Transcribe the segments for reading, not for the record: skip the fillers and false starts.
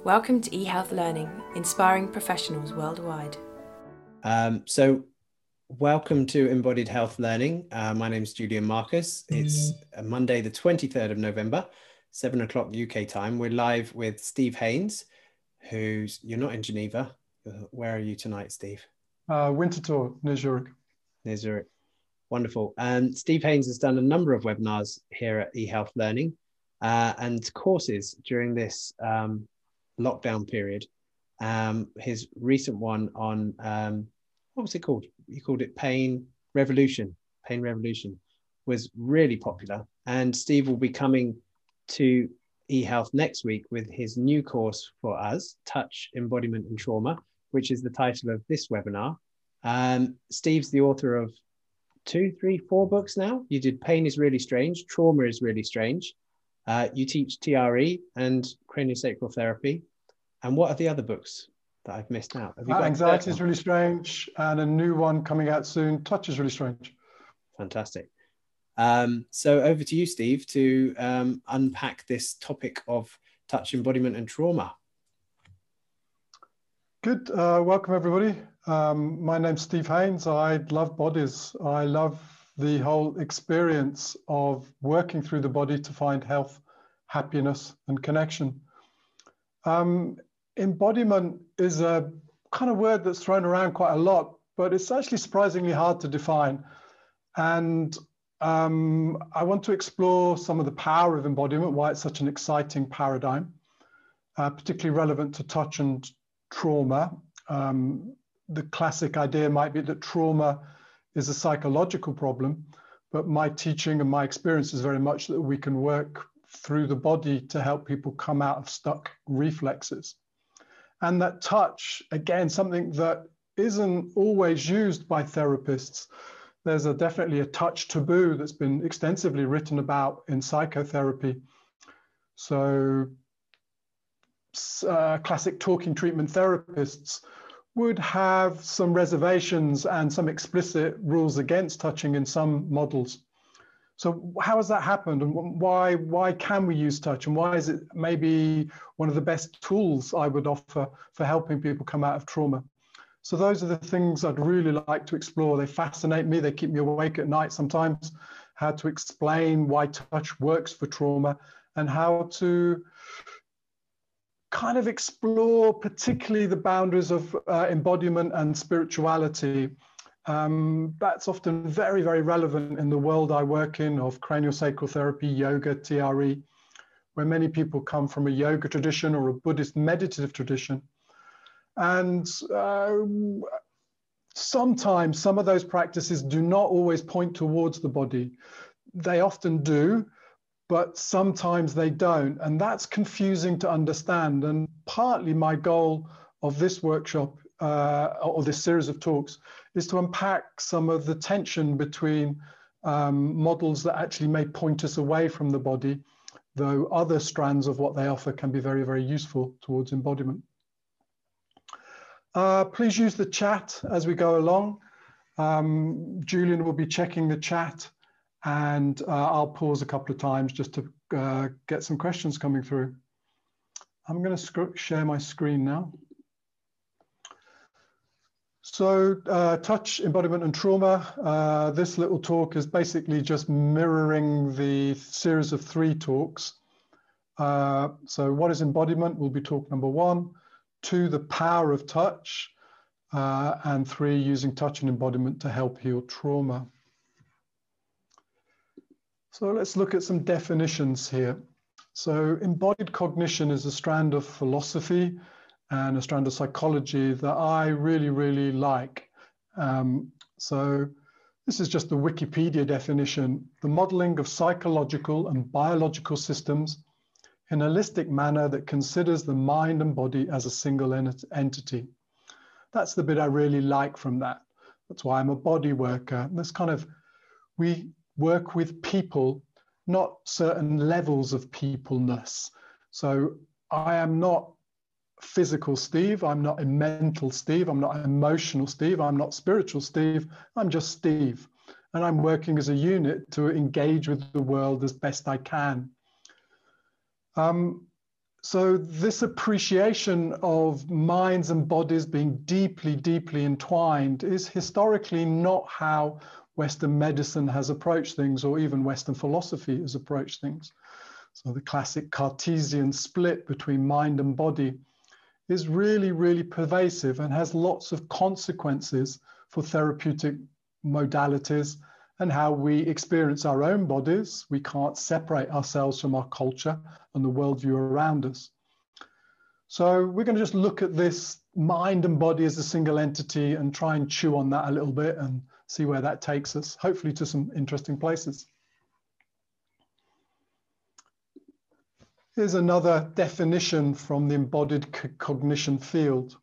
Welcome to eHealth Learning, inspiring professionals worldwide. Welcome to Embodied Health Learning. My name is Julian Marcus. It's Monday, the 23rd of November, 7 o'clock UK time. We're live with Steve Haynes, you're not in Geneva. Where are you tonight, Steve? Winterthur, near Zurich. Near Zurich. Wonderful. And Steve Haynes has done a number of webinars here at eHealth Learning and courses during this lockdown period. His recent one on, what was it called? He called it Pain Revolution, was really popular. And Steve will be coming to eHealth next week with his new course for us, Touch, Embodiment and Trauma, which is the title of this webinar. Steve's the author of 2, 3, 4 books now. You did Pain is Really Strange, Trauma is Really Strange. You teach TRE and craniosacral therapy. And what are the other books that I've missed out? Have you got Anxiety is Really Strange, and a new one coming out soon, Touch is Really Strange. Fantastic. So over to you, Steve, to unpack this topic of touch, embodiment and trauma. Good. Welcome, everybody. My name's Steve Haynes. I love bodies. I love the whole experience of working through the body to find health, happiness, and connection. Embodiment is a kind of word that's thrown around quite a lot, but it's actually surprisingly hard to define. And I want to explore some of the power of embodiment, why it's such an exciting paradigm, particularly relevant to touch and trauma. The classic idea might be that trauma is a psychological problem, but my teaching and my experience is very much that we can work through the body to help people come out of stuck reflexes. And that touch, again, something that isn't always used by therapists. There's definitely a touch taboo that's been extensively written about in psychotherapy. So classic talking treatment therapists would have some reservations and some explicit rules against touching in some models. So how has that happened, and why can we use touch, and why is it maybe one of the best tools I would offer for helping people come out of trauma? So those are the things I'd really like to explore. They fascinate me. They keep me awake at night sometimes. How to explain why touch works for trauma, and how to kind of explore particularly the boundaries of embodiment and spirituality. That's often very, very relevant in the world I work in of craniosacral therapy, yoga, TRE, where many people come from a yoga tradition or a Buddhist meditative tradition. And sometimes some of those practices do not always point towards the body. They often do, but sometimes they don't. And that's confusing to understand. And partly my goal of this workshop or this series of talks is to unpack some of the tension between models that actually may point us away from the body, though other strands of what they offer can be very, very useful towards embodiment. Please use the chat as we go along. Julian will be checking the chat, and I'll pause a couple of times just to get some questions coming through. I'm going to share my screen now. So touch, embodiment and trauma. This little talk is basically just mirroring the series of 3 talks. So what is embodiment will be talk number 1, 2, the power of touch, and 3, using touch and embodiment to help heal trauma. So let's look at some definitions here. So embodied cognition is a strand of philosophy and a strand of psychology that I really, really like. So this is just the Wikipedia definition: the modeling of psychological and biological systems in a holistic manner that considers the mind and body as a single entity. That's the bit I really like from that. That's why I'm a body worker. This kind of, we work with people, not certain levels of peopleness. So I am not physical Steve, I'm not a mental Steve, I'm not an emotional Steve, I'm not spiritual Steve, I'm just Steve. And I'm working as a unit to engage with the world as best I can. So this appreciation of minds and bodies being deeply, deeply entwined is historically not how Western medicine has approached things, or even Western philosophy has approached things. So the classic Cartesian split between mind and body is really, really pervasive and has lots of consequences for therapeutic modalities and how we experience our own bodies. We can't separate ourselves from our culture and the worldview around us. So we're going to just look at this mind and body as a single entity and try and chew on that a little bit and see where that takes us, hopefully to some interesting places. Here's another definition from the embodied cognition field.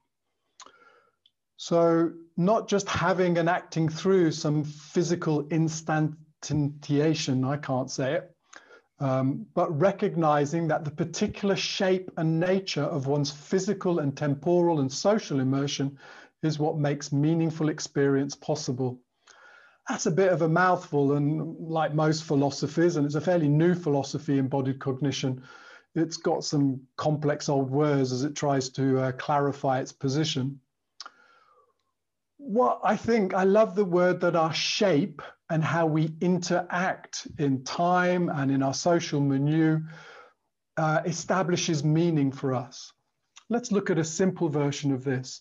So not just having and acting through some physical instantiation, I can't say it, but recognizing that the particular shape and nature of one's physical and temporal and social immersion is what makes meaningful experience possible. That's a bit of a mouthful, and like most philosophies, and it's a fairly new philosophy, embodied cognition, it's got some complex old words as it tries to clarify its position. What I love the word that our shape and how we interact in time and in our social milieu establishes meaning for us. Let's look at a simple version of this.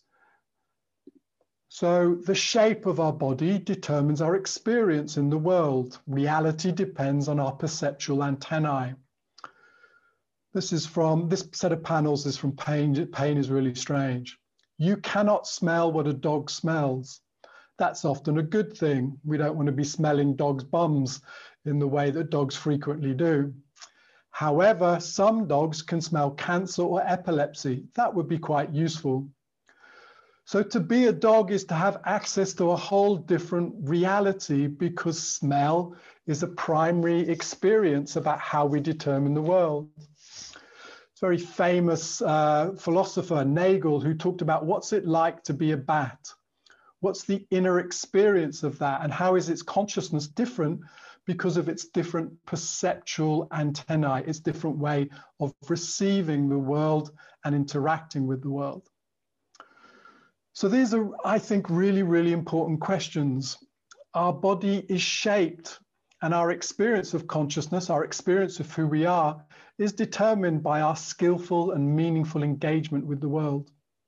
So the shape of our body determines our experience in the world. Reality depends on our perceptual antennae. This set of panels is from Pain. Pain is Really Strange. You cannot smell what a dog smells. That's often a good thing. We don't want to be smelling dogs' bums in the way that dogs frequently do. However, some dogs can smell cancer or epilepsy. That would be quite useful. So to be a dog is to have access to a whole different reality, because smell is a primary experience about how we determine the world. Very famous philosopher, Nagel, who talked about what's it like to be a bat? What's the inner experience of that? And how is its consciousness different because of its different perceptual antennae, its different way of receiving the world and interacting with the world? So these are, I think, really, really important questions. Our body is shaped, and our experience of consciousness, our experience of who we are, is determined by our skillful and meaningful engagement with the world.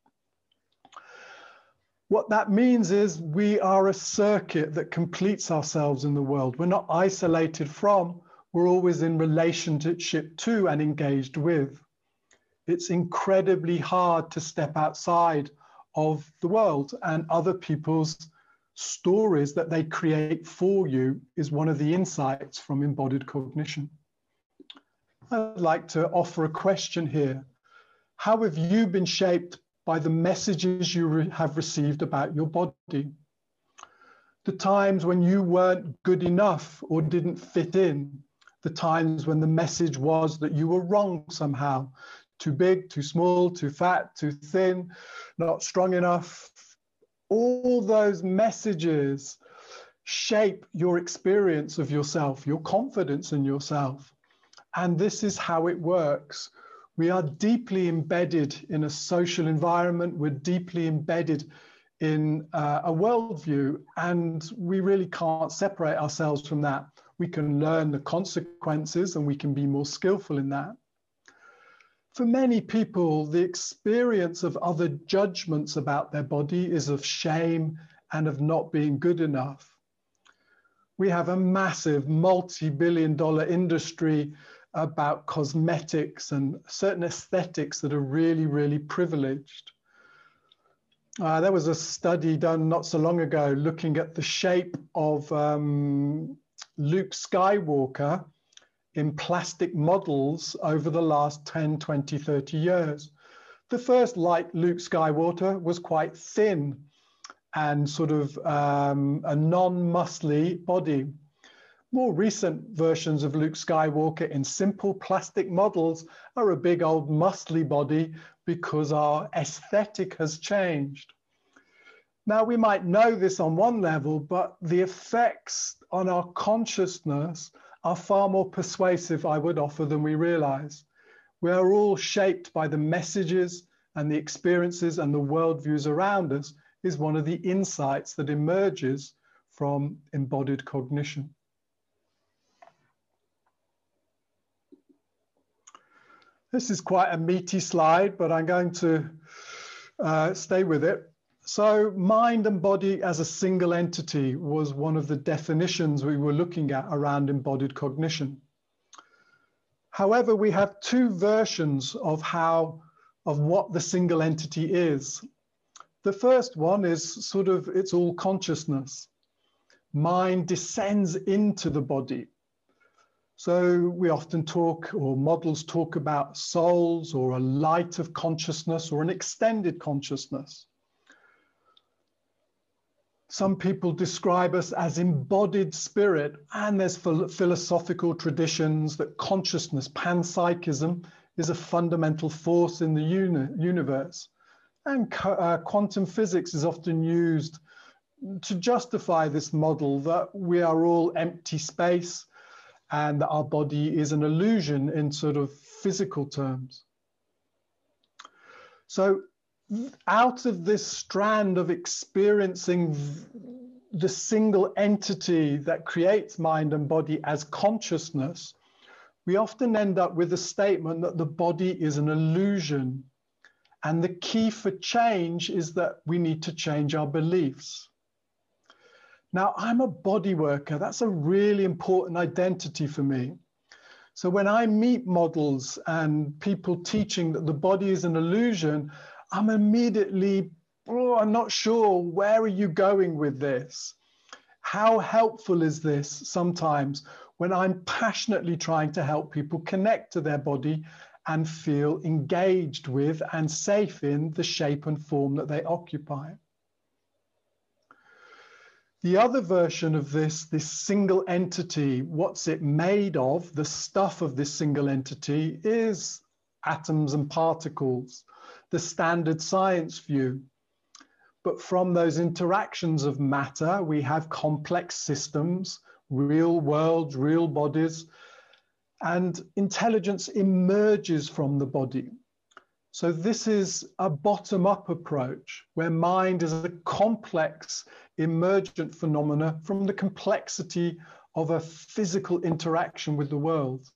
What that means is we are a circuit that completes ourselves in the world. We're not isolated from, we're always in relationship to and engaged with. It's incredibly hard to step outside of the world, and other people's stories that they create for you is one of the insights from embodied cognition. I'd like to offer a question here. How have you been shaped by the messages you have received about your body? The times when you weren't good enough or didn't fit in, the times when the message was that you were wrong somehow, too big, too small, too fat, too thin, not strong enough. All those messages shape your experience of yourself, your confidence in yourself. And this is how it works. We are deeply embedded in a social environment. We're deeply embedded in a worldview, and we really can't separate ourselves from that. We can learn the consequences and we can be more skillful in that. For many people, the experience of other judgments about their body is of shame and of not being good enough. We have a massive multi-billion-dollar industry about cosmetics and certain aesthetics that are really, really privileged. There was a study done not so long ago looking at the shape of Luke Skywalker in plastic models over the last 10, 20, 30 years. The first, like Luke Skywalker, was quite thin and sort of a non-muscly body. More recent versions of Luke Skywalker in simple plastic models are a big old muscly body because our aesthetic has changed. Now, we might know this on one level, but the effects on our consciousness are far more persuasive, I would offer, than we realize. We are all shaped by the messages and the experiences and the worldviews around us is one of the insights that emerges from embodied cognition. This is quite a meaty slide, but I'm going to stay with it. So mind and body as a single entity was one of the definitions we were looking at around embodied cognition. However, we have two versions of what the single entity is. The first one is sort of, it's all consciousness. Mind descends into the body. So we often talk, or models talk about souls or a light of consciousness or an extended consciousness. Some people describe us as embodied spirit, and there's philosophical traditions that consciousness, panpsychism, is a fundamental force in the universe. And quantum physics is often used to justify this model that we are all empty space and that our body is an illusion in sort of physical terms. So out of this strand of experiencing the single entity that creates mind and body as consciousness, we often end up with a statement that the body is an illusion. And the key for change is that we need to change our beliefs. Now, I'm a body worker. That's a really important identity for me. So when I meet models and people teaching that the body is an illusion, I'm immediately, oh, I'm not sure, where are you going with this? How helpful is this sometimes when I'm passionately trying to help people connect to their body and feel engaged with and safe in the shape and form that they occupy? The other version of this single entity, what's it made of, the stuff of this single entity is atoms and particles, the standard science view. But from those interactions of matter, we have complex systems, real worlds, real bodies, and intelligence emerges from the body. So this is a bottom-up approach where mind is a complex emergent phenomena from the complexity of a physical interaction with the world.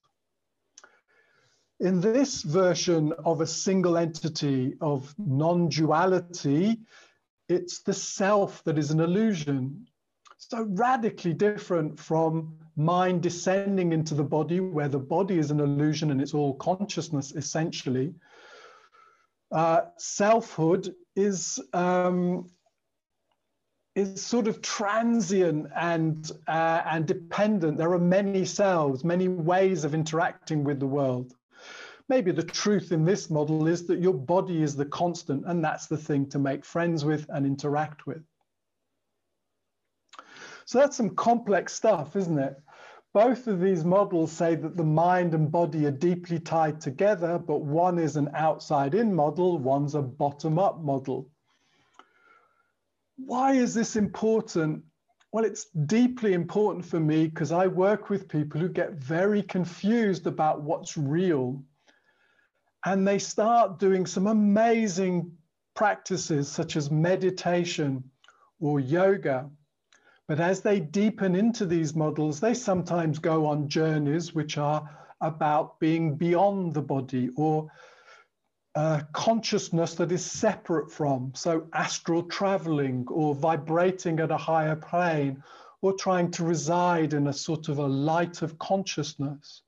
In this version of a single entity of non-duality, it's the self that is an illusion. So radically different from mind descending into the body, where the body is an illusion and it's all consciousness essentially. Selfhood is sort of transient and dependent. There are many selves, many ways of interacting with the world. Maybe the truth in this model is that your body is the constant, and that's the thing to make friends with and interact with. So that's some complex stuff, isn't it? Both of these models say that the mind and body are deeply tied together, but one is an outside-in model, one's a bottom-up model. Why is this important? Well, it's deeply important for me because I work with people who get very confused about what's real. And they start doing some amazing practices such as meditation or yoga. But as they deepen into these models, they sometimes go on journeys which are about being beyond the body or consciousness that is separate from, so astral traveling or vibrating at a higher plane or trying to reside in a sort of a light of consciousness.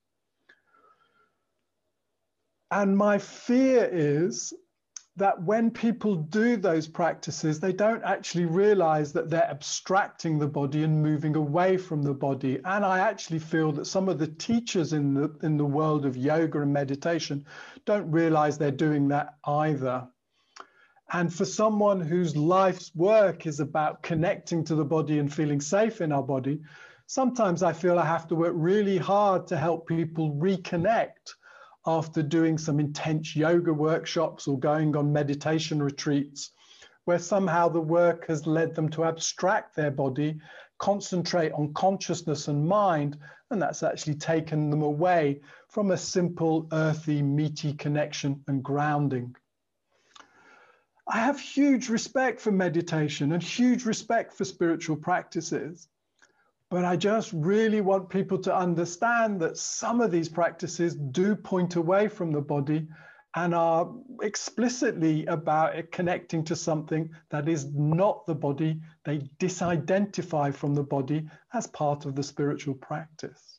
And my fear is that when people do those practices, they don't actually realize that they're abstracting the body and moving away from the body. And I actually feel that some of the teachers in the world of yoga and meditation don't realize they're doing that either. And for someone whose life's work is about connecting to the body and feeling safe in our body, sometimes I feel I have to work really hard to help people reconnect after doing some intense yoga workshops or going on meditation retreats, where somehow the work has led them to abstract their body, concentrate on consciousness and mind, and that's actually taken them away from a simple, earthy, meaty connection and grounding. I have huge respect for meditation and huge respect for spiritual practices, but I just really want people to understand that some of these practices do point away from the body and are explicitly about it connecting to something that is not the body. They disidentify from the body as part of the spiritual practice.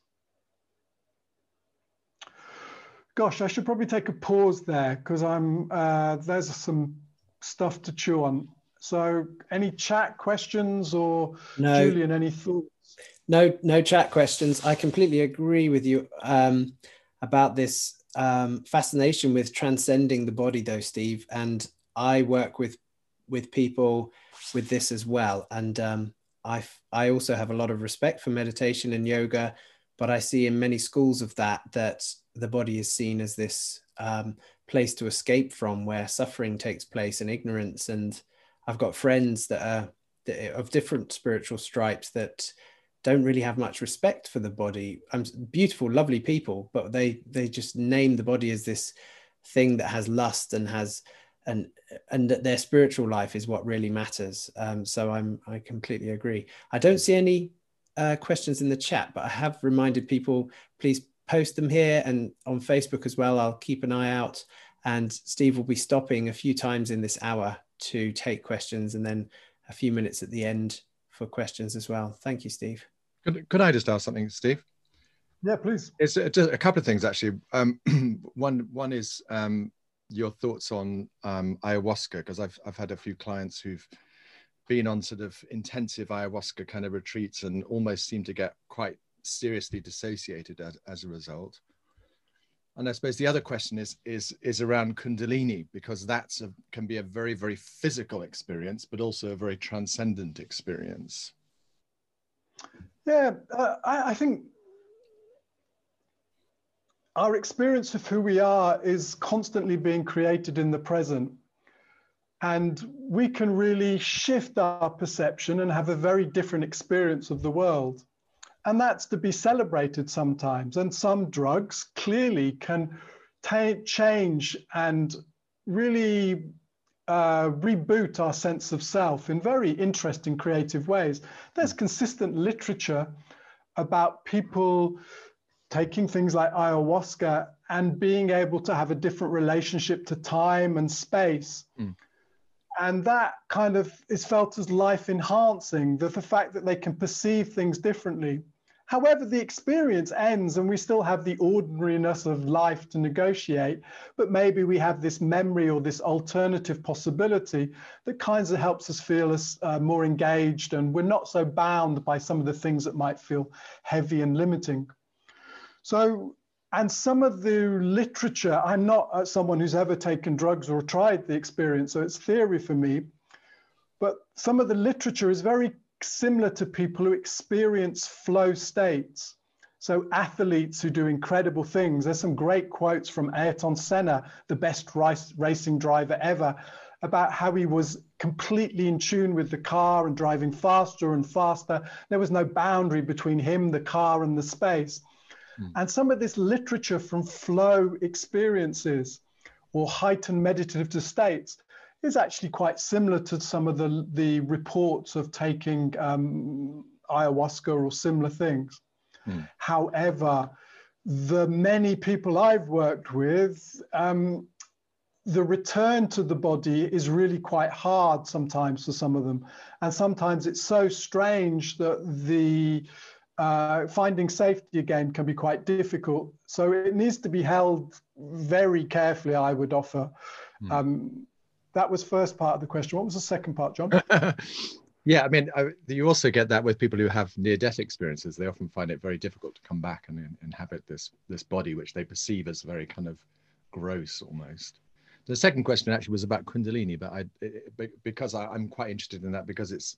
Gosh, I should probably take a pause there because there's some stuff to chew on. So any chat questions, or No. Julian, any thoughts? No chat questions. I completely agree with you about this fascination with transcending the body, though, Steve. And I work with people with this as well. And I also have a lot of respect for meditation and yoga, but I see in many schools of that the body is seen as this place to escape from, where suffering takes place and ignorance. And I've got friends that are of different spiritual stripes that don't really have much respect for the body. Beautiful, lovely people, but they just name the body as this thing that has lust and that their spiritual life is what really matters. So I completely agree. I don't see any questions in the chat, but I have reminded people, please post them here and on Facebook as well. I'll keep an eye out, and Steve will be stopping a few times in this hour to take questions, and then a few minutes at the end for questions as well. Thank you, Steve. Could I just ask something, Steve? Yeah, please. It's just a couple of things, actually. One is your thoughts on ayahuasca, because I've had a few clients who've been on sort of intensive ayahuasca kind of retreats and almost seem to get quite seriously dissociated as a result. And I suppose the other question is around Kundalini, because can be a very, very physical experience, but also a very transcendent experience. Yeah, I think our experience of who we are is constantly being created in the present. And we can really shift our perception and have a very different experience of the world. And that's to be celebrated sometimes. And some drugs clearly can change and really reboot our sense of self in very interesting, creative ways. There's consistent literature about people taking things like ayahuasca and being able to have a different relationship to time and space. And that kind of is felt as life enhancing, the fact that they can perceive things differently. However, the experience ends and we still have the ordinariness of life to negotiate, but maybe we have this memory or this alternative possibility that kind of helps us feel us more engaged, and we're not so bound by some of the things that might feel heavy and limiting. So, and some of the literature, I'm not someone who's ever taken drugs or tried the experience, so it's theory for me, but some of the literature is very similar to people who experience flow states. So athletes who do incredible things. There's some great quotes from Ayrton Senna, the best racing driver ever, about how he was completely in tune with the car and driving faster and faster. There was no boundary between him, the car, and the space. And some of this literature from flow experiences or heightened meditative states is actually quite similar to some of the reports of taking ayahuasca or similar things. However, the many people I've worked with, the return to the body is really quite hard sometimes for some of them. And sometimes it's so strange that the finding safety again can be quite difficult. So it needs to be held very carefully, I would offer. That was first part of the question. What was the second part, John? Yeah, I mean, you also get that with people who have near-death experiences. They often find it very difficult to come back and inhabit this body, which they perceive as very kind of gross almost. The second question actually was about Kundalini, but because I'm quite interested in that because it's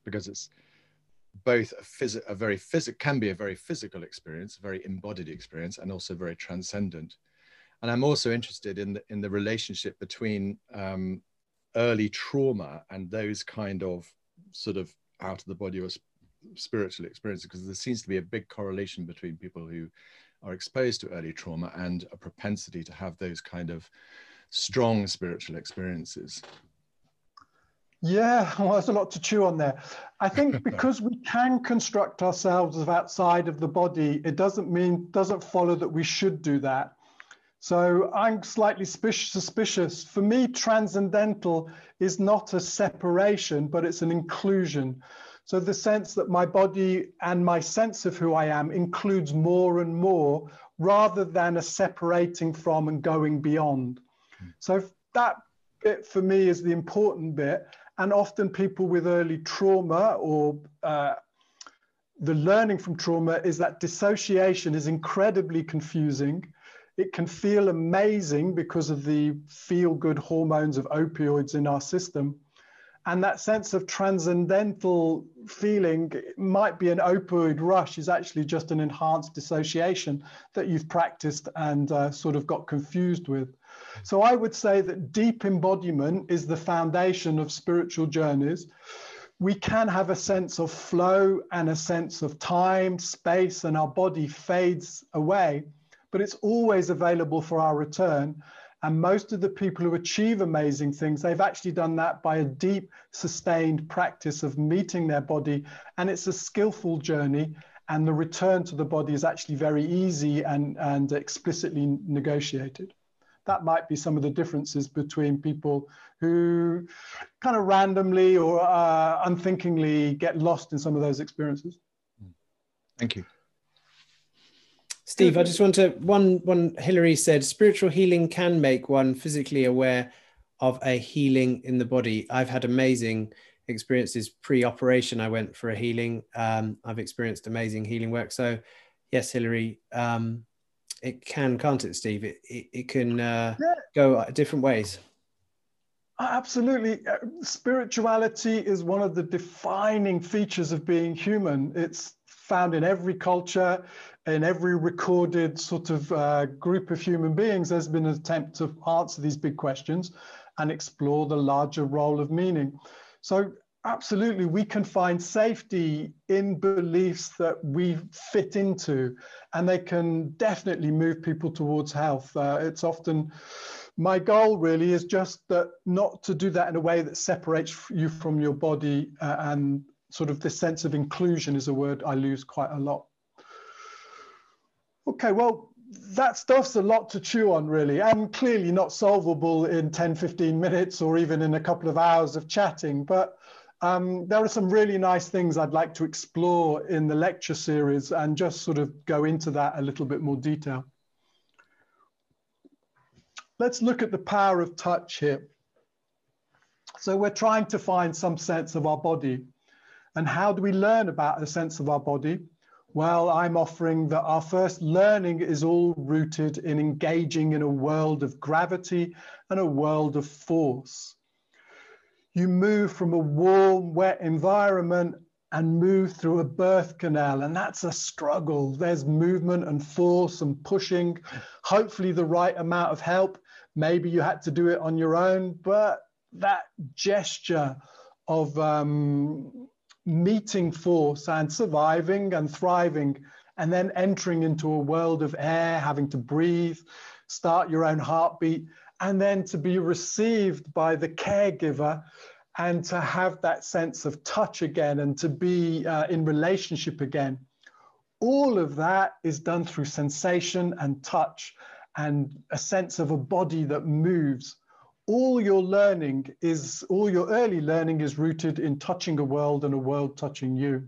both can be a very physical experience, a very embodied experience, and also very transcendent. And I'm also interested in the relationship between early trauma and those kind of sort of out of the body or spiritual experiences, because there seems to be a big correlation between people who are exposed to early trauma and a propensity to have those kind of strong spiritual experiences? Yeah, well, there's a lot to chew on there. I think because we can construct ourselves as outside of the body, it doesn't follow that we should do that. So I'm slightly suspicious. For me, transcendental is not a separation, but it's an inclusion. So the sense that my body and my sense of who I am includes more and more, rather than a separating from and going beyond. So that bit for me is the important bit. And often people with early trauma or the learning from trauma is that dissociation is incredibly confusing. It can feel amazing because of the feel-good hormones of opioids in our system. And that sense of transcendental feeling might be an opioid rush, is actually just an enhanced dissociation that you've practiced and sort of got confused with. So I would say that deep embodiment is the foundation of spiritual journeys. We can have a sense of flow and a sense of time, space, and our body fades away, but it's always available for our return. And most of the people who achieve amazing things, they've actually done that by a deep, sustained practice of meeting their body. And it's a skillful journey. And the return to the body is actually very easy and explicitly negotiated. That might be some of the differences between people who kind of randomly or unthinkingly get lost in some of those experiences. Thank you. Steve, I just want to, one Hilary said, spiritual healing can make one physically aware of a healing in the body. I've had amazing experiences pre-operation. I went for a healing. I've experienced amazing healing work. So yes, Hilary, it can, can't it, Steve? It can go different ways. Absolutely. Spirituality is one of the defining features of being human. It's found in every culture, in every recorded sort of group of human beings. There's been an attempt to answer these big questions and explore the larger role of meaning. So absolutely, we can find safety in beliefs that we fit into, and they can definitely move people towards health. It's often, my goal really is just that not to do that in a way that separates you from your body, and sort of this sense of inclusion is a word I lose quite a lot. Okay, well, that stuff's a lot to chew on, really, and clearly not solvable in 10, 15 minutes or even in a couple of hours of chatting. But there are some really nice things I'd like to explore in the lecture series and just sort of go into that a little bit more detail. Let's look at the power of touch here. So we're trying to find some sense of our body. And how do we learn about a sense of our body? Well, I'm offering that our first learning is all rooted in engaging in a world of gravity and a world of force. You move from a warm, wet environment and move through a birth canal, and that's a struggle. There's movement and force and pushing, hopefully the right amount of help. Maybe you had to do it on your own, but that gesture of meeting force and surviving and thriving, and then entering into a world of air, having to breathe, start your own heartbeat, and then to be received by the caregiver and to have that sense of touch again and to be in relationship again. All of that is done through sensation and touch and a sense of a body that moves. All your early learning is rooted in touching a world and a world touching you.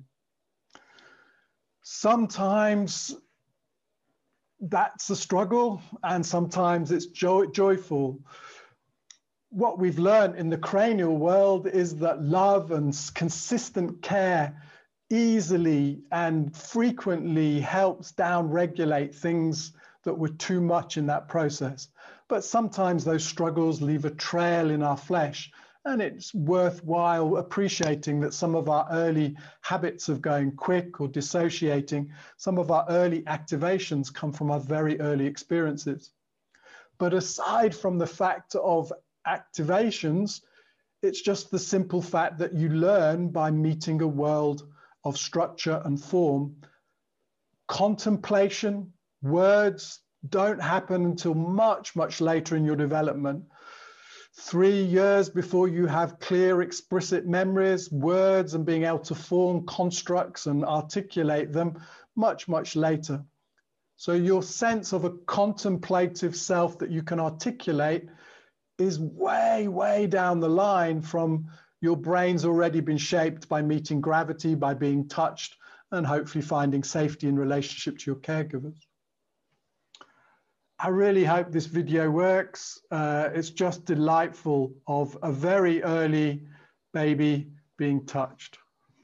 Sometimes that's a struggle and sometimes it's joyful. What we've learned in the cranial world is that love and consistent care easily and frequently helps down-regulate things that were too much in that process. But sometimes those struggles leave a trail in our flesh, and it's worthwhile appreciating that some of our early habits of going quick or dissociating, some of our early activations come from our very early experiences. But aside from the fact of activations, it's just the simple fact that you learn by meeting a world of structure and form. Contemplation, Words don't happen until much, much later in your development. 3 years before you have clear, explicit memories, words, and being able to form constructs and articulate them much, much later. So your sense of a contemplative self that you can articulate is way, way down the line from your brain's already been shaped by meeting gravity, by being touched, and hopefully finding safety in relationship to your caregivers. I really hope this video works. It's just delightful of a very early baby being touched.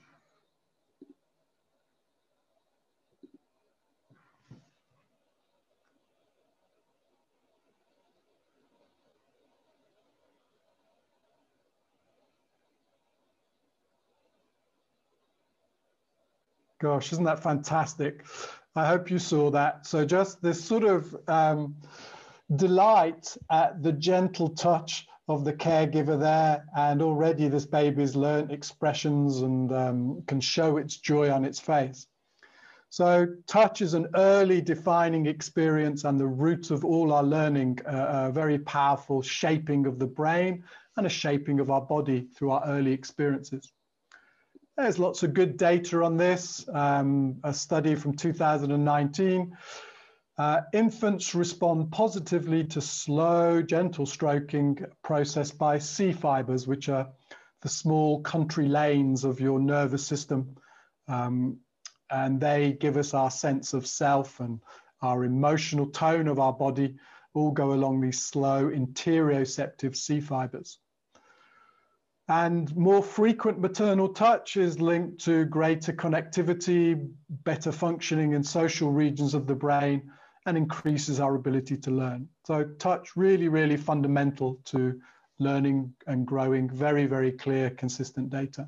Gosh, isn't that fantastic? I hope you saw that. So just this sort of delight at the gentle touch of the caregiver there, and already this baby's learned expressions and can show its joy on its face. So touch is an early defining experience and the root of all our learning, a very powerful shaping of the brain and a shaping of our body through our early experiences. There's lots of good data on this. A study from 2019. Infants respond positively to slow, gentle stroking processed by C fibers, which are the small country lanes of your nervous system. And they give us our sense of self, and our emotional tone of our body all go along these slow interoceptive C fibers. And more frequent maternal touch is linked to greater connectivity, better functioning in social regions of the brain, and increases our ability to learn. So touch really, really fundamental to learning and growing. Very, very clear, consistent data.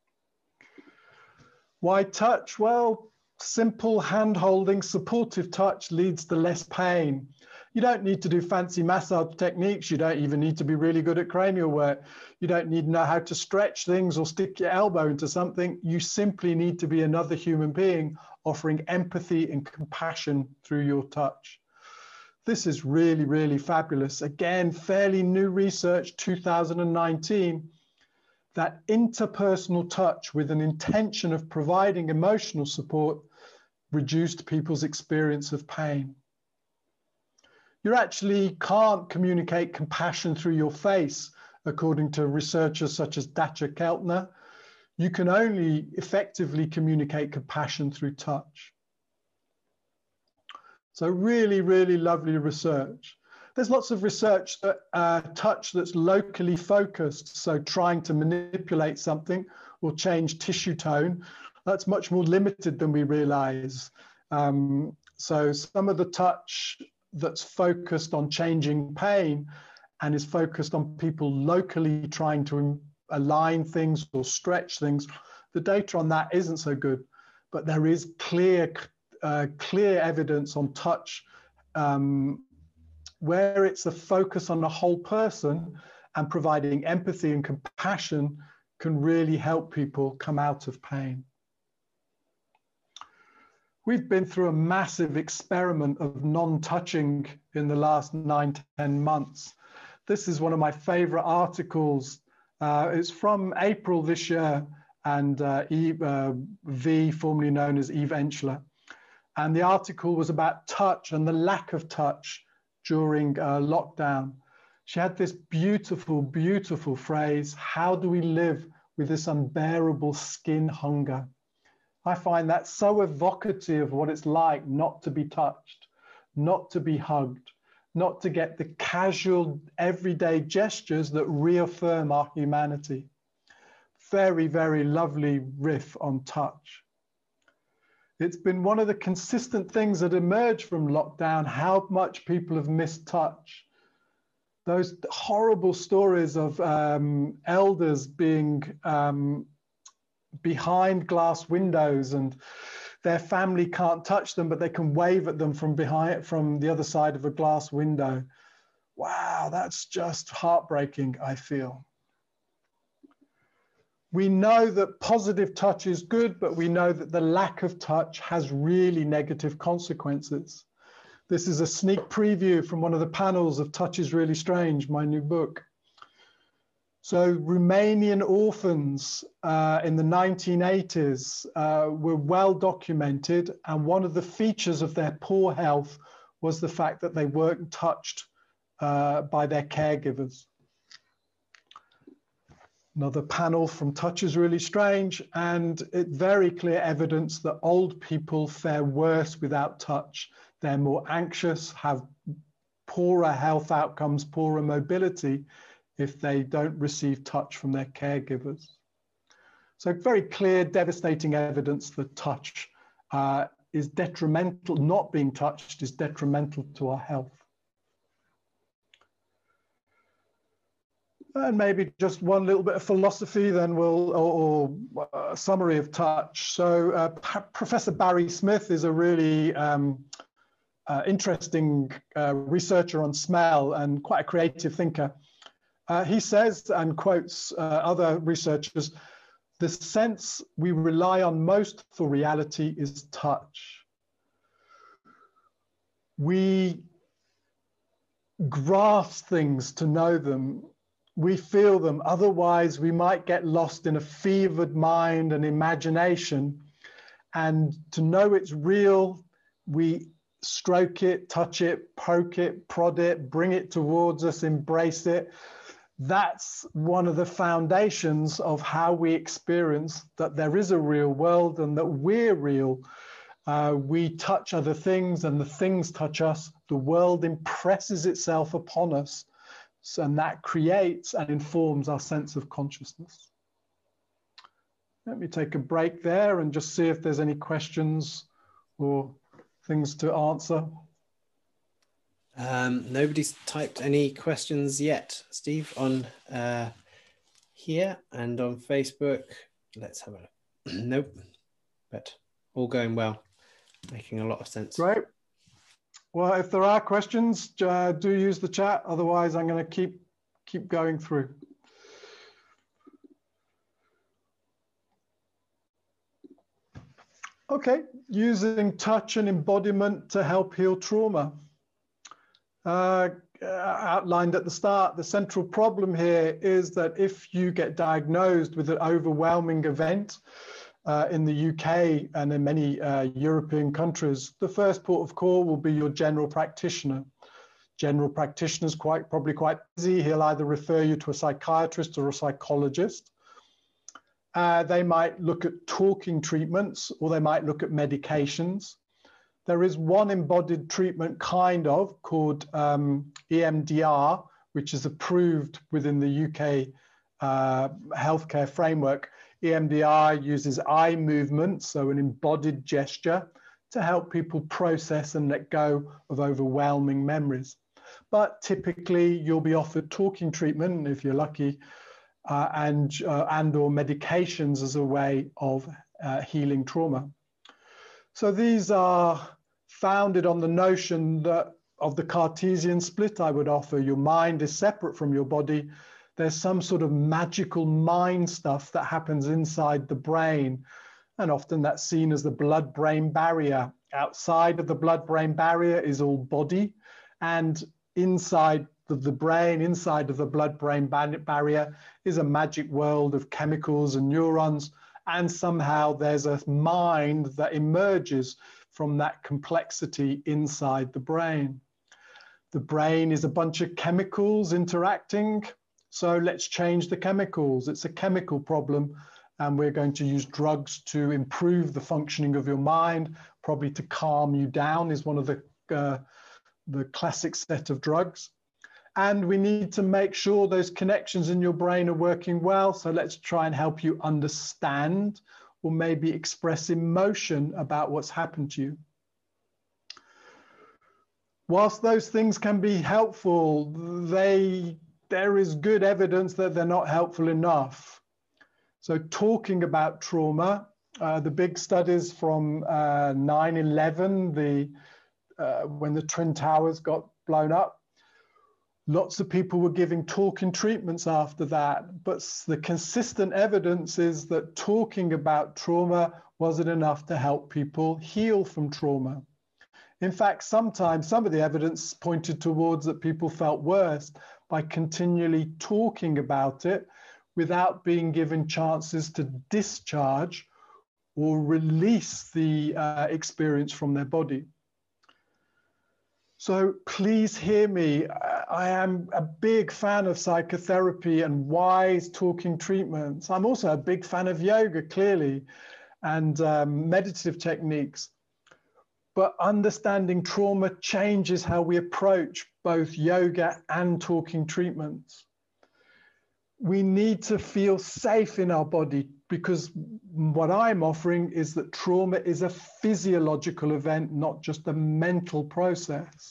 Why touch? Well, simple hand-holding, supportive touch leads to less pain. You don't need to do fancy massage techniques. You don't even need to be really good at cranial work. You don't need to know how to stretch things or stick your elbow into something. You simply need to be another human being offering empathy and compassion through your touch. This is really, really fabulous. Again, fairly new research, 2019, that interpersonal touch with an intention of providing emotional support reduced people's experience of pain. You actually can't communicate compassion through your face, according to researchers such as Dacher Keltner. You can only effectively communicate compassion through touch. So really, really lovely research. There's lots of research that touch that's locally focused, so trying to manipulate something or change tissue tone. That's much more limited than we realize. So some of the touch that's focused on changing pain and is focused on people locally trying to align things or stretch things, the data on that isn't so good, but there is clear evidence on touch where it's a focus on the whole person and providing empathy and compassion can really help people come out of pain. We've been through a massive experiment of non-touching in the last 9 to 10 months. This is one of my favorite articles. It's from April this year, and V, formerly known as Eve Ensler. And the article was about touch and the lack of touch during lockdown. She had this beautiful, beautiful phrase, how do we live with this unbearable skin hunger? I find that so evocative of what it's like not to be touched, not to be hugged, not to get the casual, everyday gestures that reaffirm our humanity. Very, very lovely riff on touch. It's been one of the consistent things that emerged from lockdown, how much people have missed touch. Those horrible stories of elders being behind glass windows and their family can't touch them, but they can wave at them from the other side of a glass window. Wow, that's just heartbreaking, I feel. We know that positive touch is good, but we know that the lack of touch has really negative consequences. This is a sneak preview from one of the panels of Touch is Really Strange, my new book. So Romanian orphans in the 1980s were well documented, and one of the features of their poor health was the fact that they weren't touched by their caregivers. Another panel from Touch is Really Strange, and it's very clear evidence that old people fare worse without touch. They're more anxious, have poorer health outcomes, poorer mobility if they don't receive touch from their caregivers. So very clear, devastating evidence that touch is detrimental, not being touched is detrimental to our health. And maybe just one little bit of philosophy, then or a summary of touch. So Professor Barry Smith is a really interesting researcher on smell and quite a creative thinker. He says, and quotes other researchers, the sense we rely on most for reality is touch. We grasp things to know them. We feel them, otherwise we might get lost in a fevered mind and imagination. And to know it's real, we stroke it, touch it, poke it, prod it, bring it towards us, embrace it. That's one of the foundations of how we experience that there is a real world and that we're real. We touch other things and the things touch us. The world impresses itself upon us. And that creates and informs our sense of consciousness. Let me take a break there and just see if there's any questions or things to answer. Nobody's typed any questions yet, Steve, on here and on Facebook. Let's have a look. Nope, but all going well, making a lot of sense. Right. Well, if there are questions, do use the chat. Otherwise, I'm going to keep going through. Okay, using touch and embodiment to help heal trauma. Outlined at the start, the central problem here is that if you get diagnosed with an overwhelming event, in the UK and in many European countries, the first port of call will be your general practitioner. General practitioner's probably quite busy. He'll either refer you to a psychiatrist or a psychologist. They might look at talking treatments, or they might look at medications. There is one embodied treatment called EMDR, which is approved within the UK healthcare framework. EMDR uses eye movement, so an embodied gesture, to help people process and let go of overwhelming memories. But typically you'll be offered talking treatment, if you're lucky, and or medications as a way of healing trauma. So these are founded on the notion that of the Cartesian split I would offer. Your mind is separate from your body. There's some sort of magical mind stuff that happens inside the brain. And often that's seen as the blood-brain barrier. Outside of the blood-brain barrier is all body. And inside of the brain, inside of the blood-brain barrier is a magic world of chemicals and neurons. And somehow there's a mind that emerges from that complexity inside the brain. The brain is a bunch of chemicals interacting. So let's change the chemicals. It's a chemical problem, and we're going to use drugs to improve the functioning of your mind, probably to calm you down is one of the classic set of drugs. And we need to make sure those connections in your brain are working well. So let's try and help you understand or maybe express emotion about what's happened to you. Whilst those things can be helpful, there is good evidence that they're not helpful enough. So talking about trauma, the big studies from 9/11, when the Twin Towers got blown up, lots of people were giving talking treatments after that. But the consistent evidence is that talking about trauma wasn't enough to help people heal from trauma. In fact, sometimes some of the evidence pointed towards that people felt worse by continually talking about it without being given chances to discharge or release the experience from their body. So please hear me. I am a big fan of psychotherapy and wise talking treatments. I'm also a big fan of yoga, clearly, and meditative techniques. But understanding trauma changes how we approach both yoga and talking treatments. We need to feel safe in our body, because what I'm offering is that trauma is a physiological event, not just a mental process.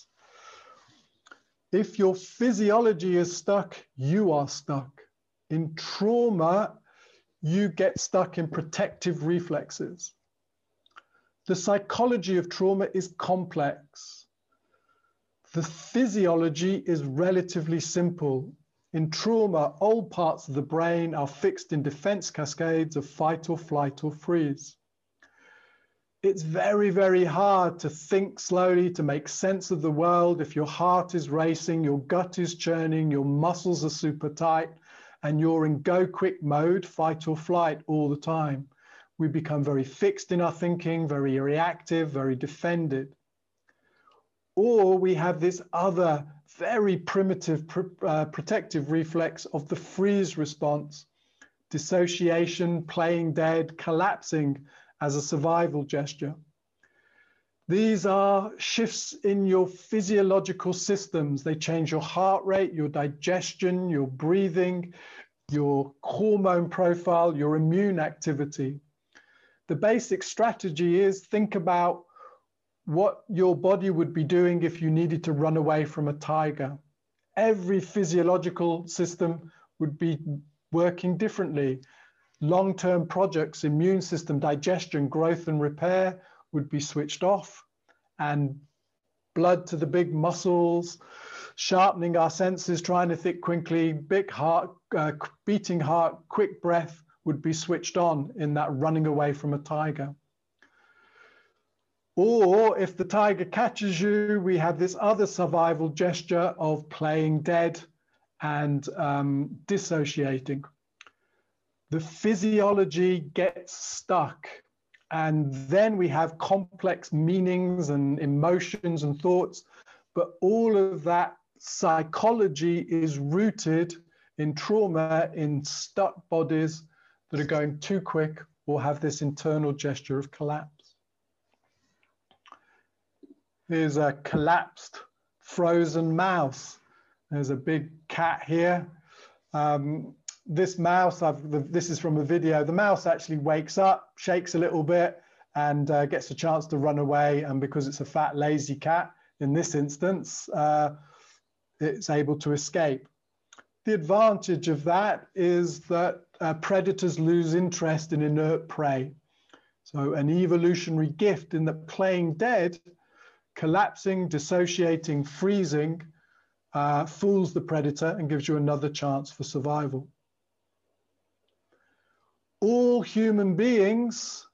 If your physiology is stuck, you are stuck. In trauma, you get stuck in protective reflexes. The psychology of trauma is complex. The physiology is relatively simple. In trauma, old parts of the brain are fixed in defense cascades of fight or flight or freeze. It's very, very hard to think slowly, to make sense of the world if your heart is racing, your gut is churning, your muscles are super tight, and you're in go quick mode, fight or flight all the time. We become very fixed in our thinking, very reactive, very defended. Or we have this other very primitive protective reflex of the freeze response, dissociation, playing dead, collapsing as a survival gesture. These are shifts in your physiological systems. They change your heart rate, your digestion, your breathing, your hormone profile, your immune activity. The basic strategy is think about what your body would be doing if you needed to run away from a tiger. Every physiological system would be working differently. Long-term projects, immune system, digestion, growth and repair would be switched off, and blood to the big muscles, sharpening our senses, trying to think quickly, big heart, beating heart, quick breath would be switched on in that running away from a tiger. Or if the tiger catches you, we have this other survival gesture of playing dead and dissociating. The physiology gets stuck, and then we have complex meanings and emotions and thoughts, but all of that psychology is rooted in trauma, in stuck bodies that are going too quick or have this internal gesture of collapse. Here's a collapsed frozen mouse. There's a big cat here. This mouse, this is from a video. The mouse actually wakes up, shakes a little bit, and gets a chance to run away. And because it's a fat, lazy cat, in this instance, it's able to escape. The advantage of that is that predators lose interest in inert prey. So an evolutionary gift in that playing dead, collapsing, dissociating, freezing, fools the predator and gives you another chance for survival. All human beings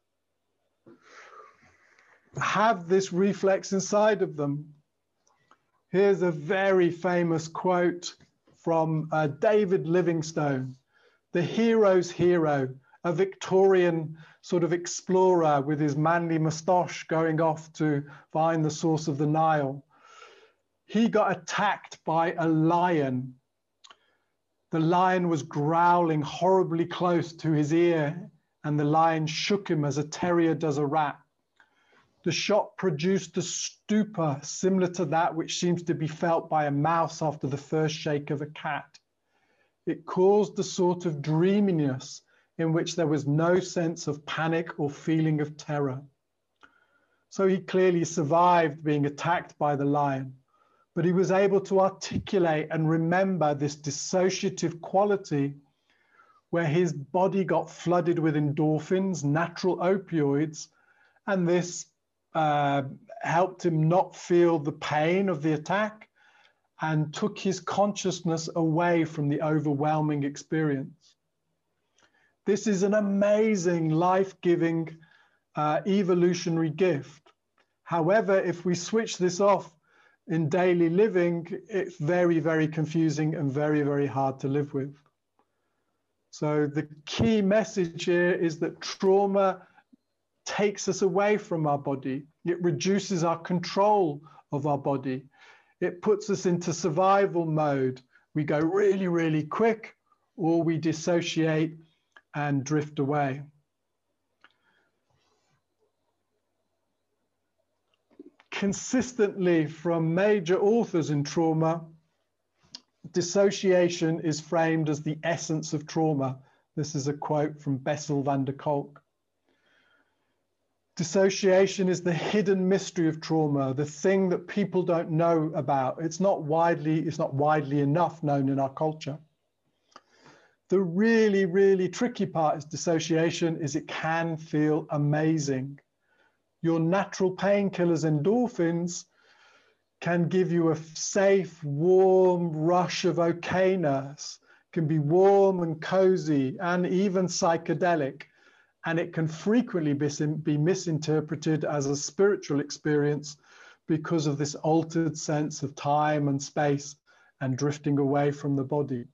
have this reflex inside of them. Here's a very famous quote from David Livingstone, the hero's hero, a Victorian sort of explorer with his manly moustache going off to find the source of the Nile. He got attacked by a lion. The lion was growling horribly close to his ear, and the lion shook him as a terrier does a rat. The shot produced a stupor similar to that which seems to be felt by a mouse after the first shake of a cat. It caused a sort of dreaminess in which there was no sense of panic or feeling of terror. So he clearly survived being attacked by the lion, but he was able to articulate and remember this dissociative quality where his body got flooded with endorphins, natural opioids, and this helped him not feel the pain of the attack and took his consciousness away from the overwhelming experience. This is an amazing, life-giving evolutionary gift. However, if we switch this off in daily living, it's very, very confusing and very, very hard to live with. So the key message here is that trauma takes us away from our body. It reduces our control of our body. It puts us into survival mode. We go really, really quick, or we dissociate and drift away. Consistently from major authors in trauma, dissociation is framed as the essence of trauma. This is a quote from Bessel van der Kolk. Dissociation is the hidden mystery of trauma, the thing that people don't know about. It's not widely enough known in our culture. The really, really tricky part is dissociation is it can feel amazing. Your natural painkillers, endorphins, can give you a safe, warm rush of okayness, can be warm and cozy and even psychedelic. And it can frequently be misinterpreted as a spiritual experience because of this altered sense of time and space and drifting away from the body.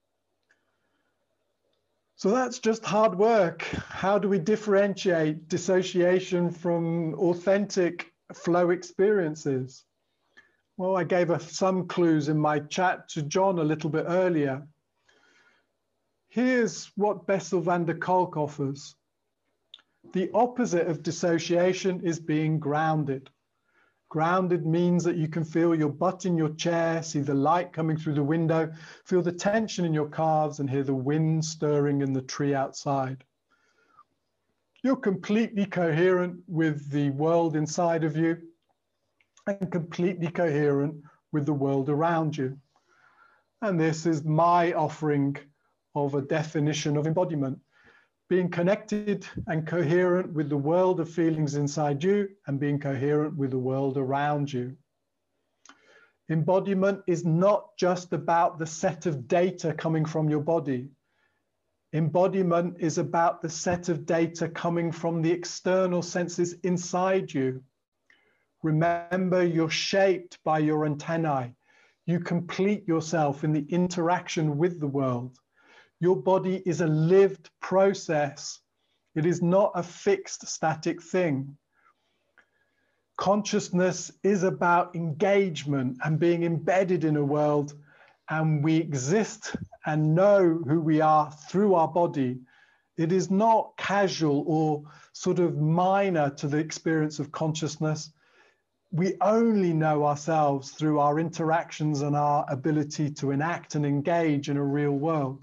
So that's just hard work. How do we differentiate dissociation from authentic flow experiences? Well, I gave some clues in my chat to John a little bit earlier. Here's what Bessel van der Kolk offers. The opposite of dissociation is being grounded. Grounded means that you can feel your butt in your chair, see the light coming through the window, feel the tension in your calves, and hear the wind stirring in the tree outside. You're completely coherent with the world inside of you and completely coherent with the world around you. And this is my offering of a definition of embodiment. Being connected and coherent with the world of feelings inside you and being coherent with the world around you. Embodiment is not just about the set of data coming from your body. Embodiment is about the set of data coming from the external senses inside you. Remember, you're shaped by your antennae. You complete yourself in the interaction with the world. Your body is a lived process. It is not a fixed, static thing. Consciousness is about engagement and being embedded in a world, and we exist and know who we are through our body. It is not casual or sort of minor to the experience of consciousness. We only know ourselves through our interactions and our ability to enact and engage in a real world.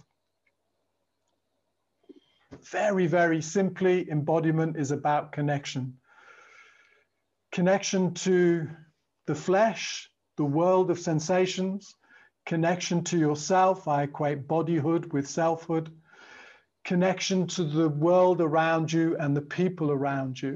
Very, very simply, embodiment is about connection. Connection to the flesh, the world of sensations, connection to yourself. I equate bodyhood with selfhood. Connection to the world around you and the people around you.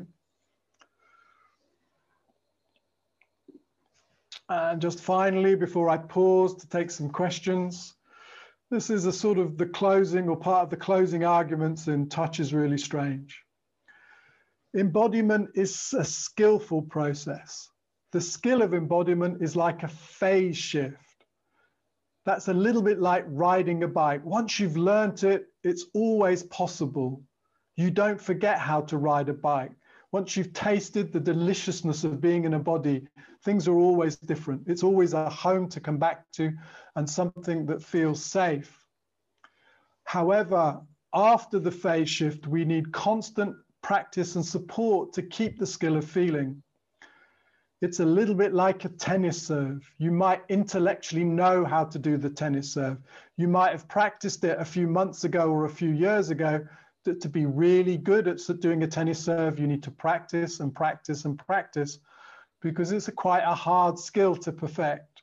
And just finally, before I pause to take some questions, this is a sort of the closing or part of the closing arguments in Touch is Really Strange. Embodiment is a skillful process. The skill of embodiment is like a phase shift. That's a little bit like riding a bike. Once you've learned it, it's always possible. You don't forget how to ride a bike. Once you've tasted the deliciousness of being in a body, things are always different. It's always a home to come back to and something that feels safe. However, after the phase shift, we need constant practice and support to keep the skill of feeling. It's a little bit like a tennis serve. You might intellectually know how to do the tennis serve. You might have practiced it a few months ago or a few years ago. To be really good at doing a tennis serve, you need to practice and practice and practice, because it's quite a hard skill to perfect.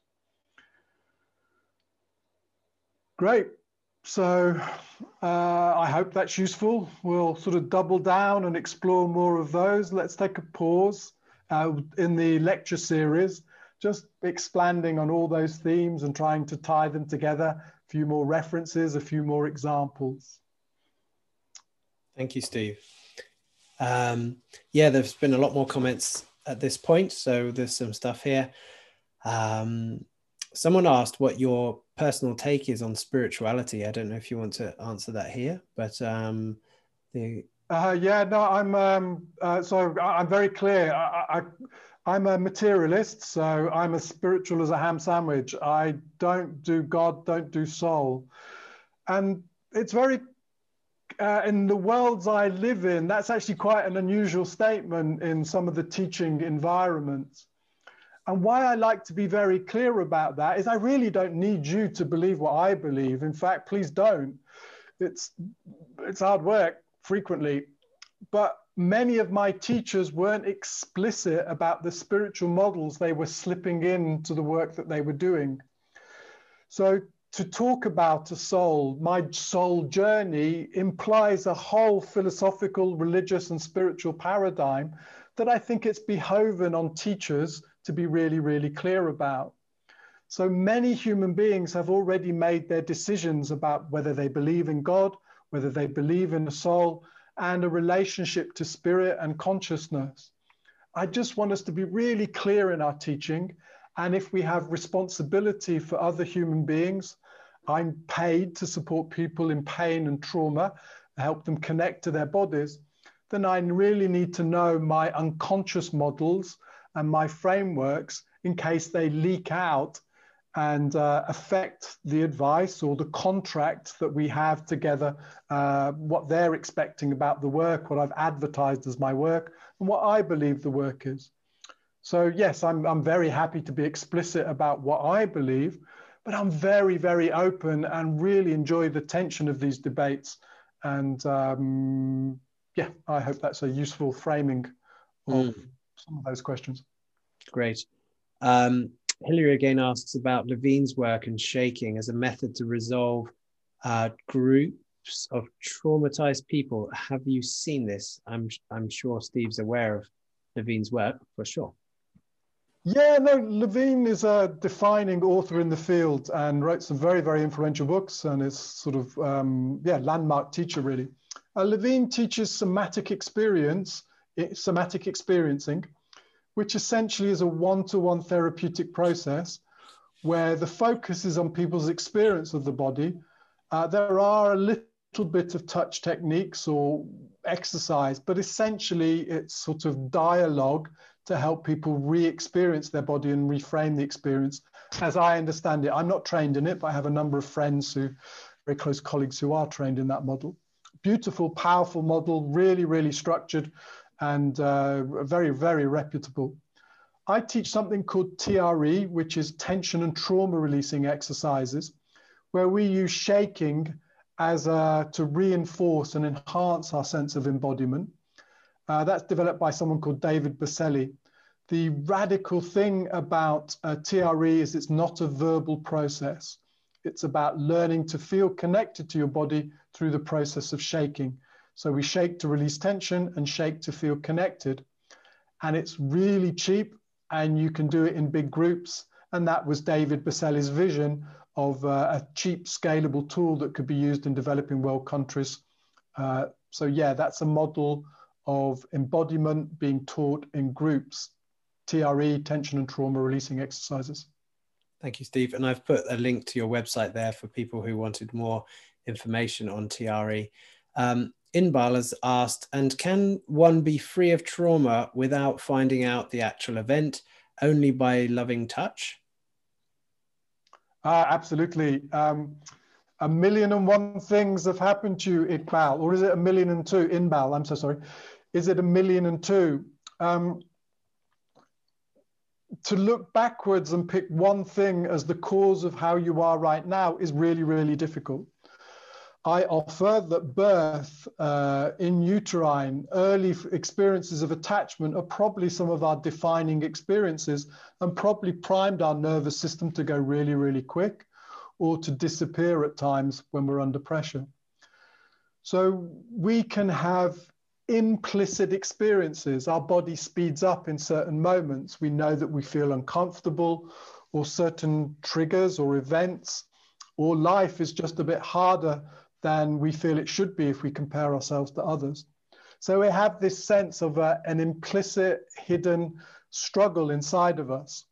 Great. So I hope that's useful. We'll sort of double down and explore more of those. Let's take a pause in the lecture series, just expanding on all those themes and trying to tie them together. A few more references, a few more examples. Thank you, Steve. Yeah, there's been a lot more comments at this point, so there's some stuff here. Someone asked what your personal take is on spirituality. I don't know if you want to answer that here, but yeah, no, I'm very clear. I'm a materialist, so I'm as spiritual as a ham sandwich. I don't do God, don't do soul. And it's very, in the worlds I live in, that's actually quite an unusual statement in some of the teaching environments. And why I like to be very clear about that is I really don't need you to believe what I believe. In fact, please don't. It's hard work frequently, but many of my teachers weren't explicit about the spiritual models they were slipping into the work that they were doing. So to talk about a soul, my soul journey, implies a whole philosophical, religious, and spiritual paradigm that I think it's behoven on teachers to be really, really clear about. So many human beings have already made their decisions about whether they believe in God, whether they believe in the soul, and a relationship to spirit and consciousness. I just want us to be really clear in our teaching. And if we have responsibility for other human beings, I'm paid to support people in pain and trauma, help them connect to their bodies, then I really need to know my unconscious models and my frameworks in case they leak out and affect the advice or the contract that we have together, what they're expecting about the work, what I've advertised as my work, and what I believe the work is. So yes, I'm very happy to be explicit about what I believe, but I'm very, very open and really enjoy the tension of these debates. And yeah, I hope that's a useful framing of some of those questions. Great. Hilary again asks about Levine's work and shaking as a method to resolve groups of traumatized people. Have you seen this? I'm sure Steve's aware of Levine's work for sure. Yeah, no, Levine is a defining author in the field and wrote some very, very influential books and is sort of, yeah, landmark teacher really. Levine teaches somatic experiencing, which essentially is a one-to-one therapeutic process where the focus is on people's experience of the body. There are a little bit of touch techniques or exercise, but essentially it's sort of dialogue to help people re-experience their body and reframe the experience. As I understand it, I'm not trained in it, but I have a number of friends very close colleagues who are trained in that model. Beautiful, powerful model, really, really structured and very, very reputable. I teach something called TRE, which is tension and trauma releasing exercises, where we use shaking as to reinforce and enhance our sense of embodiment. That's developed by someone called David Berceli. The radical thing about TRE is it's not a verbal process. It's about learning to feel connected to your body through the process of shaking. So we shake to release tension and shake to feel connected. And it's really cheap and you can do it in big groups. And that was David Berceli's vision of a cheap, scalable tool that could be used in developing world countries. So yeah, that's a model of embodiment being taught in groups, TRE, tension and trauma releasing exercises. Thank you, Steve. And I've put a link to your website there for people who wanted more information on TRE. Inbal has asked, and can one be free of trauma without finding out the actual event, only by loving touch? Absolutely. 1,000,001 things have happened to you, Iqbal, or is it 1,000,002? Inbal, I'm so sorry. Is it 1,000,002? To look backwards and pick one thing as the cause of how you are right now is really, really difficult. I offer that birth, in uterine, early experiences of attachment are probably some of our defining experiences and probably primed our nervous system to go really, really quick or to disappear at times when we're under pressure. So we can have implicit experiences. Our body speeds up in certain moments. We know that we feel uncomfortable or certain triggers or events, or life is just a bit harder than we feel it should be if we compare ourselves to others. So we have this sense of an implicit, hidden struggle inside of us.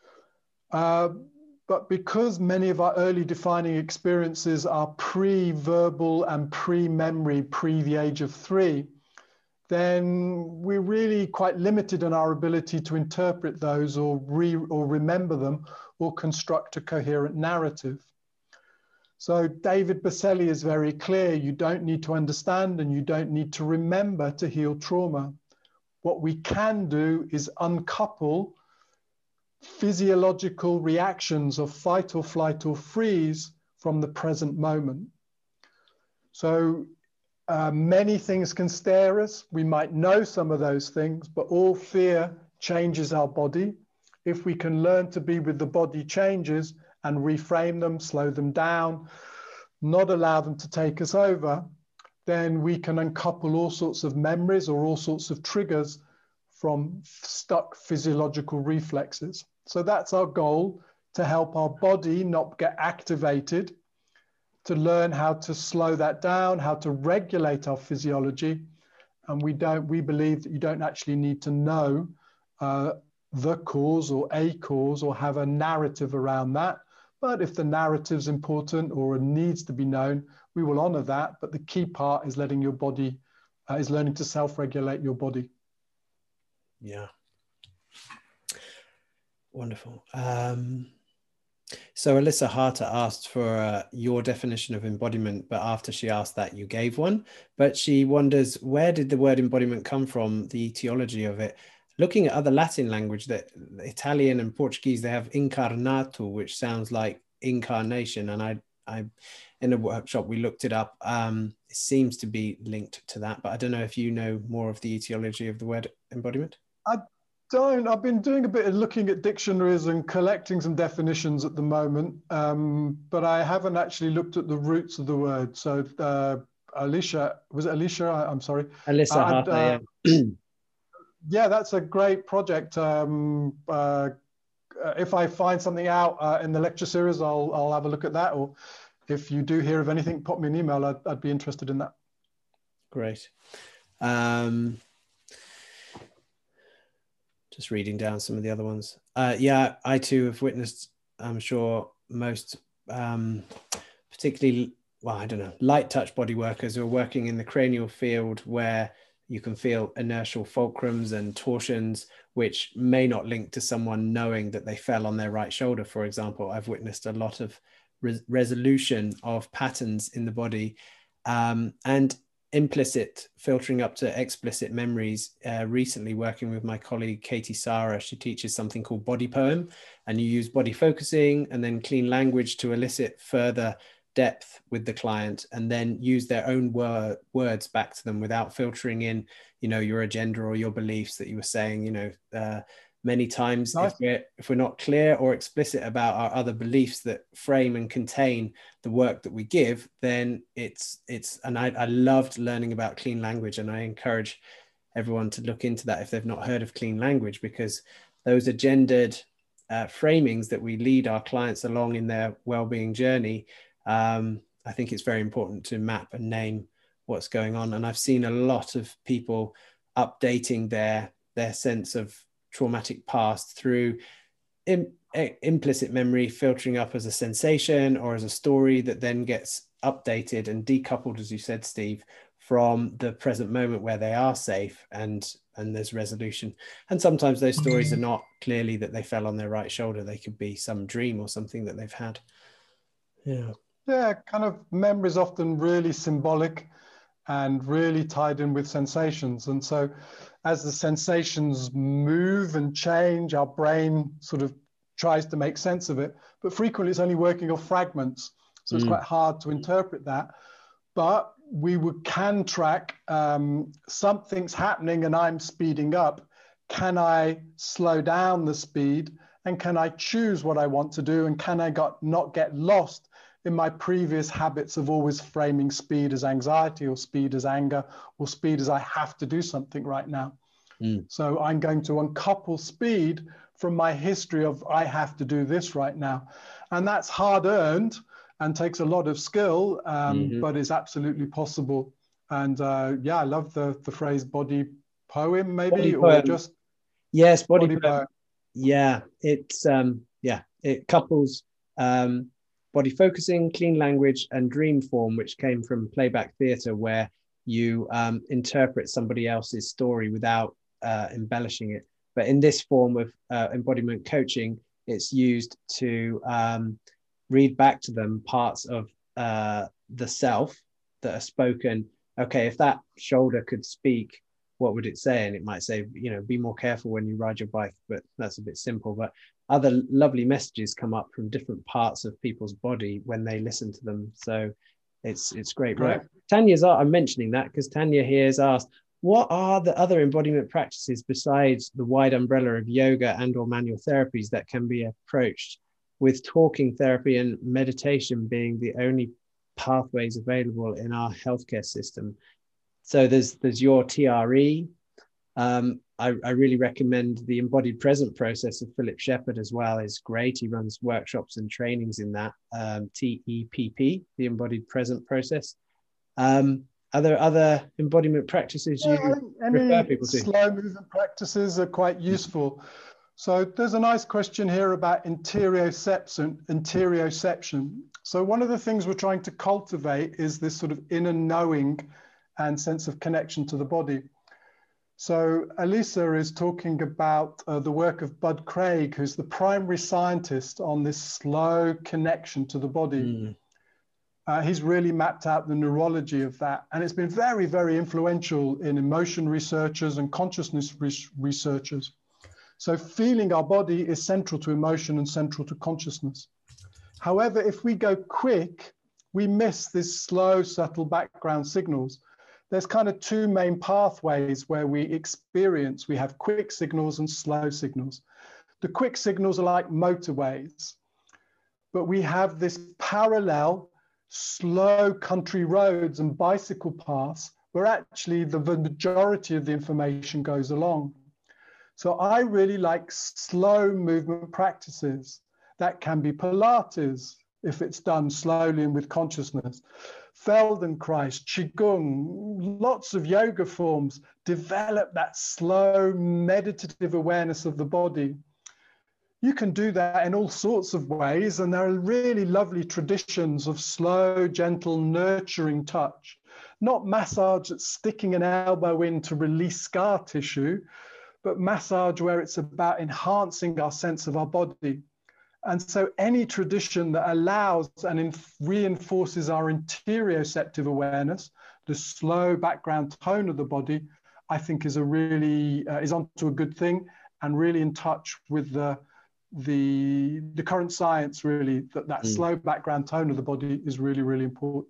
But because many of our early defining experiences are pre-verbal and pre-memory, pre the age of 3, then we're really quite limited in our ability to interpret those or remember them or construct a coherent narrative. So David Berceli is very clear: you don't need to understand and you don't need to remember to heal trauma. What we can do is uncouple physiological reactions of fight or flight or freeze from the present moment. So many things can stare us. We might know some of those things, but all fear changes our body. If we can learn to be with the body changes and reframe them, slow them down, not allow them to take us over, then we can uncouple all sorts of memories or all sorts of triggers from stuck physiological reflexes. So that's our goal, to help our body not get activated, to learn how to slow that down, how to regulate our physiology. And we believe that you don't actually need to know the cause or a cause or have a narrative around that. But if the narrative's important or it needs to be known, we will honor that. But the key part is letting your body, is learning to self-regulate your body. Yeah. Wonderful. So Alyssa Harter asked for your definition of embodiment, but after she asked that, you gave one. But she wonders, where did the word embodiment come from, the etiology of it? Looking at other Latin language, that Italian and Portuguese, they have incarnato, which sounds like incarnation. And I in a workshop, we looked it up. It seems to be linked to that, but I don't know if you know more of the etiology of the word embodiment. I've been doing a bit of looking at dictionaries and collecting some definitions at the moment, but I haven't actually looked at the roots of the word. So Alicia, was it Alicia? I'm sorry. Alyssa Harter, yeah. Yeah, that's a great project. If I find something out in the lecture series, I'll have a look at that. Or if you do hear of anything, pop me an email. I'd be interested in that. Great. Just reading down some of the other ones. Yeah, I too have witnessed, I'm sure most, particularly, well, I don't know, light touch body workers who are working in the cranial field where you can feel inertial fulcrums and torsions, which may not link to someone knowing that they fell on their right shoulder, for example. I've witnessed a lot of resolution of patterns in the body, and implicit filtering up to explicit memories. Recently working with my colleague Katie Sara, she teaches something called body poem, and you use body focusing and then clean language to elicit further depth with the client, and then use their own words back to them without filtering in, you know, your agenda or your beliefs that you were saying. You know, many times nice. if we're not clear or explicit about our other beliefs that frame and contain the work that we give, then it's and I loved learning about clean language, and I encourage everyone to look into that if they've not heard of clean language, because those are gendered framings that we lead our clients along in their well-being journey. I think it's very important to map and name what's going on. And I've seen a lot of people updating their sense of traumatic past through implicit memory filtering up as a sensation or as a story that then gets updated and decoupled, as you said, Steve, from the present moment where they are safe and there's resolution. And sometimes those stories are not clearly that they fell on their right shoulder. They could be some dream or something that they've had. Yeah, kind of memory is often really symbolic and really tied in with sensations. And so as the sensations move and change, our brain sort of tries to make sense of it, but frequently it's only working off fragments. So it's quite hard to interpret that. But we can track something's happening and I'm speeding up. Can I slow down the speed? And can I choose what I want to do? And can I not get lost in my previous habits of always framing speed as anxiety or speed as anger or speed as I have to do something right now? So I'm going to uncouple speed from my history of I have to do this right now. And that's hard earned and takes a lot of skill, but is absolutely possible. And yeah, I love the phrase body poem, maybe, Body or poem. just Yes, body body poem. poem. Yeah, it's it couples body focusing, clean language, and dream form, which came from playback theatre, where you interpret somebody else's story without embellishing it. But in this form of embodiment coaching, it's used to read back to them parts of the self that are spoken. Okay, if that shoulder could speak, what would it say? And it might say, you know, be more careful when you ride your bike, but that's a bit simple. But other lovely messages come up from different parts of people's body when they listen to them. So it's great work. Right. I'm mentioning that because Tanya here has asked, what are the other embodiment practices besides the wide umbrella of yoga and or manual therapies that can be approached, with talking therapy and meditation being the only pathways available in our healthcare system? So there's your TRE. I really recommend the embodied present process of Philip Shepherd as well. Is great. He runs workshops and trainings in that. TEPP, the embodied present process. Are there other embodiment practices you refer people to? Slow movement practices are quite useful. So there's a nice question here about interoception. So one of the things we're trying to cultivate is this sort of inner knowing and sense of connection to the body. So Elisa is talking about the work of Bud Craig, who's the primary scientist on this slow connection to the body. He's really mapped out the neurology of that. And it's been very, very influential in emotion researchers and consciousness researchers. So feeling our body is central to emotion and central to consciousness. However, if we go quick, we miss these slow, subtle background signals. There's kind of two main pathways where we experience. We have quick signals and slow signals. The quick signals are like motorways, but we have this parallel slow country roads and bicycle paths where actually the majority of the information goes along. So I really like slow movement practices. That can be Pilates, if it's done slowly and with consciousness. Feldenkrais, Qigong, lots of yoga forms develop that slow meditative awareness of the body. You can do that in all sorts of ways, and there are really lovely traditions of slow, gentle, nurturing touch. Not massage that's sticking an elbow in to release scar tissue, but massage where it's about enhancing our sense of our body. And so any tradition that allows and reinforces our interoceptive awareness, the slow background tone of the body, I think is is onto a good thing and really in touch with the current science, really, that slow background tone of the body is really, really important.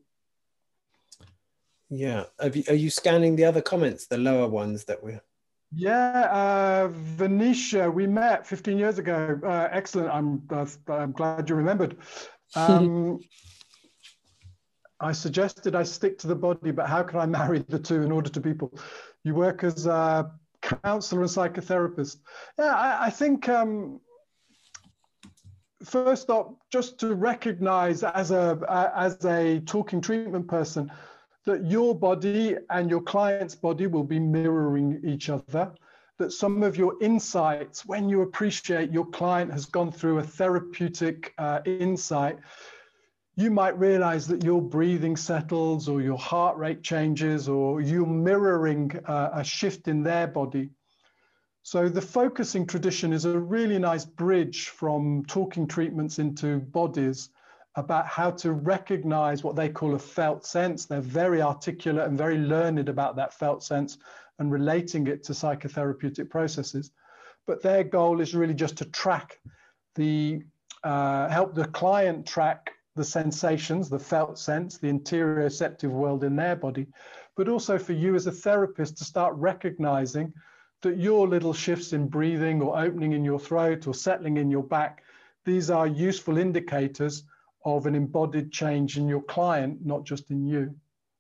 Yeah. Are you scanning the other comments, the lower ones that we're... Yeah, Venetia, we met 15 years ago. Excellent. I'm glad you remembered. I suggested I stick to the body, but how can I marry the two in order to people? You work as a counselor and psychotherapist. Yeah, I think first off, just to recognize as a talking treatment person, that your body and your client's body will be mirroring each other, that some of your insights, when you appreciate your client has gone through a therapeutic insight, you might realize that your breathing settles or your heart rate changes or you're mirroring a shift in their body. So the focusing tradition is a really nice bridge from talking treatments into bodies, about how to recognize what they call a felt sense. They're very articulate and very learned about that felt sense and relating it to psychotherapeutic processes. But their goal is really just to track help the client track the sensations, the felt sense, the interoceptive world in their body, but also for you as a therapist to start recognizing that your little shifts in breathing or opening in your throat or settling in your back, these are useful indicators of an embodied change in your client, not just in you.